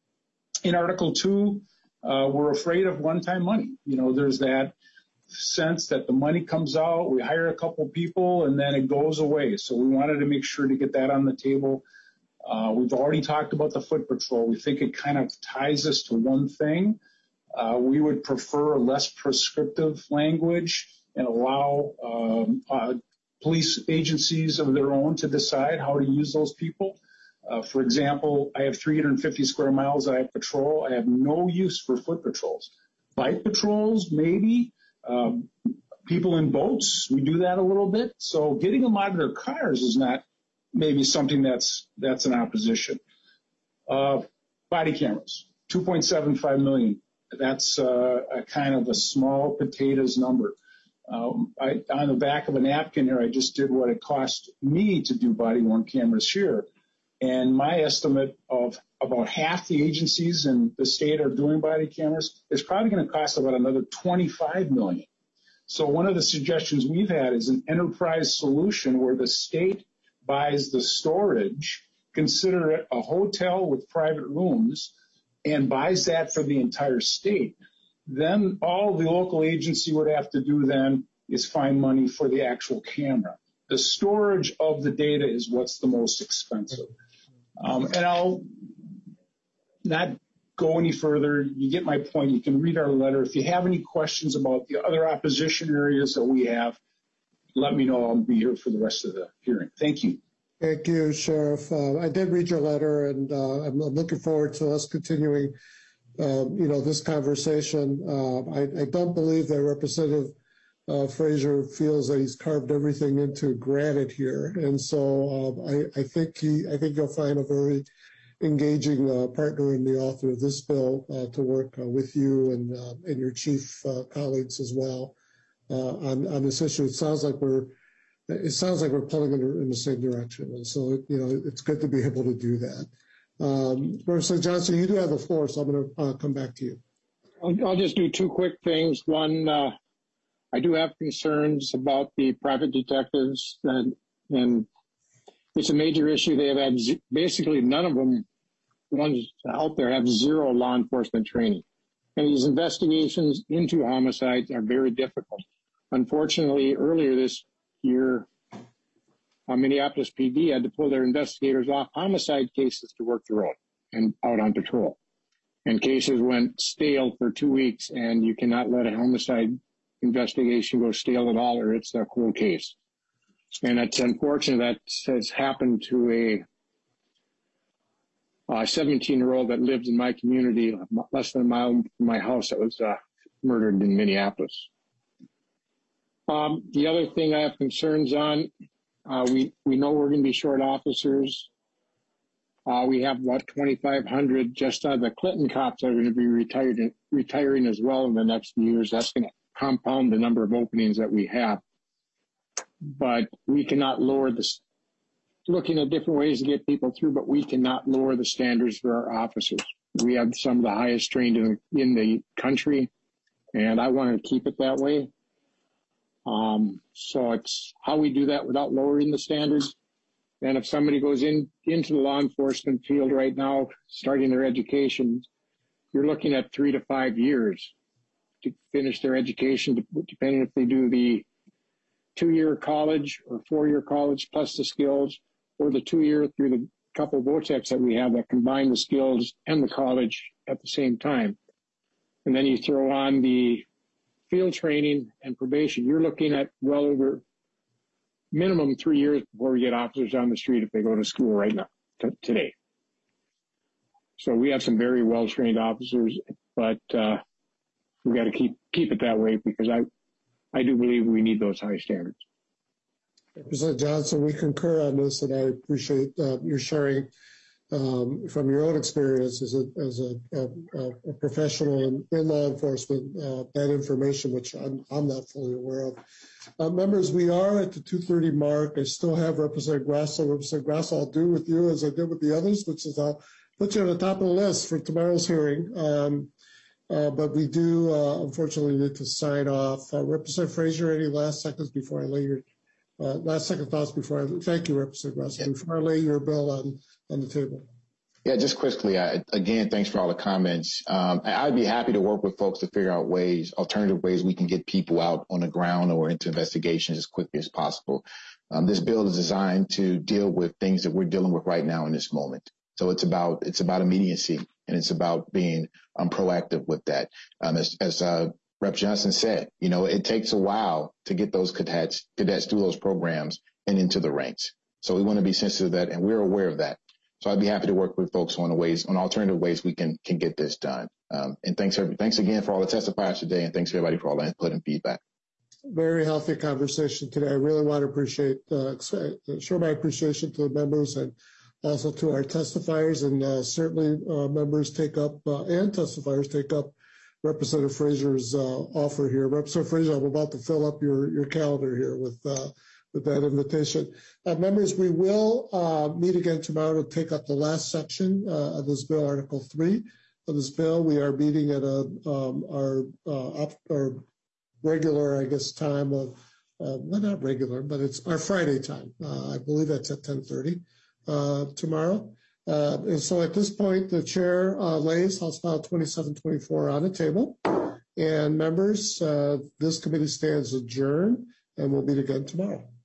S20: In Article Two, uh, we're afraid of one-time money. You know, there's that sense that the money comes out, we hire a couple people, and then it goes away. So we wanted to make sure to get that on the table. Uh, we've already talked about the foot patrol. We think it kind of ties us to one thing. Uh, we would prefer less prescriptive language and allow um, uh, police agencies of their own to decide how to use those people. Uh, for example, I have three hundred fifty square miles I have patrol. I have no use for foot patrols. Bike patrols, maybe. Um, people in boats, we do that a little bit. So getting them out of their cars is not maybe something that's that's an opposition. Uh, body cameras, two point seven five million. That's uh, a kind of a small potatoes number. Um, I, on the back of a napkin here, I just did what it cost me to do body-worn cameras here. And my estimate of about half the agencies in the state are doing body cameras is probably going to cost about another twenty-five million. So one of the suggestions we've had is an enterprise solution where the state buys the storage, consider it a hotel with private rooms, and buys that for the entire state. Then all the local agency would have to do then is find money for the actual camera. The storage of the data is what's the most expensive. Um, and I'll not go any further. You get my point. You can read our letter. If you have any questions about the other opposition areas that we have, let me know. I'll be here for the rest of the hearing. Thank you.
S1: Thank you, Sheriff. Uh, I did read your letter, and uh, I'm, I'm looking forward to us continuing, uh, you know, this conversation. Uh, I, I don't believe that Representative uh, Frazier feels that he's carved everything into granite here, and so uh, I, I think he, I think you'll find a very engaging uh, partner in the author of this bill uh, to work uh, with you and uh, and your chief uh, colleagues as well uh, on on this issue. It sounds like we're It sounds like we're pulling in, in the same direction, and so you know it's good to be able to do that. Um, Representative Johnson, you do have the floor, so I'm going to uh, come back to you.
S19: I'll, I'll just do two quick things. One, uh, I do have concerns about the private detectives, and, and it's a major issue. They have had z- basically none of them, ones out there, have zero law enforcement training, and these investigations into homicides are very difficult. Unfortunately, earlier this year, uh, Minneapolis P D had to pull their investigators off homicide cases to work the road and out on patrol. And cases went stale for two weeks, and you cannot let a homicide investigation go stale at all, or it's a cold case. And it's unfortunate that has happened to a seventeen-year-old that lived in my community, less than a mile from my house, that was uh, murdered in Minneapolis. Um, the other thing I have concerns on, uh, we, we know we're going to be short officers. Uh, we have about twenty-five hundred just out of the Clinton cops that are going to be retired, retiring as well in the next few years. That's going to compound the number of openings that we have. But we cannot lower the, looking at different ways to get people through, but we cannot lower the standards for our officers. We have some of the highest trained in, in the country, and I want to keep it that way. Um, so it's how we do that without lowering the standards. And if somebody goes in into the law enforcement field right now, starting their education, you're looking at three to five years to finish their education, depending if they do the two-year college or four-year college plus the skills, or the two-year through the couple of VOTECs that we have that combine the skills and the college at the same time. And then you throw on the field training and probation. You're looking at well over minimum three years before we get officers on the street if they go to school right now, t- today. So we have some very well-trained officers, but uh, we got to keep keep it that way because I, I do believe we need those high standards.
S1: Representative Johnson, we concur on this, and I appreciate uh, your sharing um, from your own experience as a as a, a, a professional in, in law enforcement uh, that information, which I'm, I'm not fully aware of. Uh, members, we are at the two thirty mark. I still have Representative Grasso. Representative Grasso, I'll do with you as I did with the others, which is I'll put you on the top of the list for tomorrow's hearing. Um, uh, but we do, uh, unfortunately, need to sign off. Uh, Representative Frazier, any last seconds before I lay your uh, last second thoughts before I thank you, Representative Grasso, yeah. before I lay your bill on, on the table?
S7: Yeah, just quickly, I, again, thanks for all the comments. Um, I'd be happy to work with folks to figure out ways, alternative ways we can get people out on the ground or into investigations as quickly as possible. Um, this bill is designed to deal with things that we're dealing with right now in this moment. So it's about it's about immediacy, and it's about being um, proactive with that. Um, as as uh, Rep Johnson said, you know, it takes a while to get those cadets cadets through those programs and into the ranks. So we want to be sensitive to that, and we're aware of that. So I'd be happy to work with folks on the ways, on alternative ways we can can get this done. Um, and thanks every, thanks again for all the testifiers today, and thanks everybody for all the input and feedback.
S1: Very healthy conversation today. I really want to appreciate uh, show my appreciation to the members and also to our testifiers, and uh, certainly uh, members take up uh, and testifiers take up Representative Frazier's uh, offer here. Representative Frazier, I'm about to fill up your, your calendar here with uh, with that invitation. Uh, members, we will uh, meet again tomorrow to take up the last section uh, of this bill, Article three of this bill. We are meeting at a um, our uh, op- our regular, I guess, time of uh, well, not regular, but it's our Friday time. Uh, I believe that's at ten thirty. Uh, tomorrow. Uh, and so at this point, the chair uh, lays House File twenty-seven twenty-four on the table. And members, uh, this committee stands adjourned, and we'll meet again tomorrow.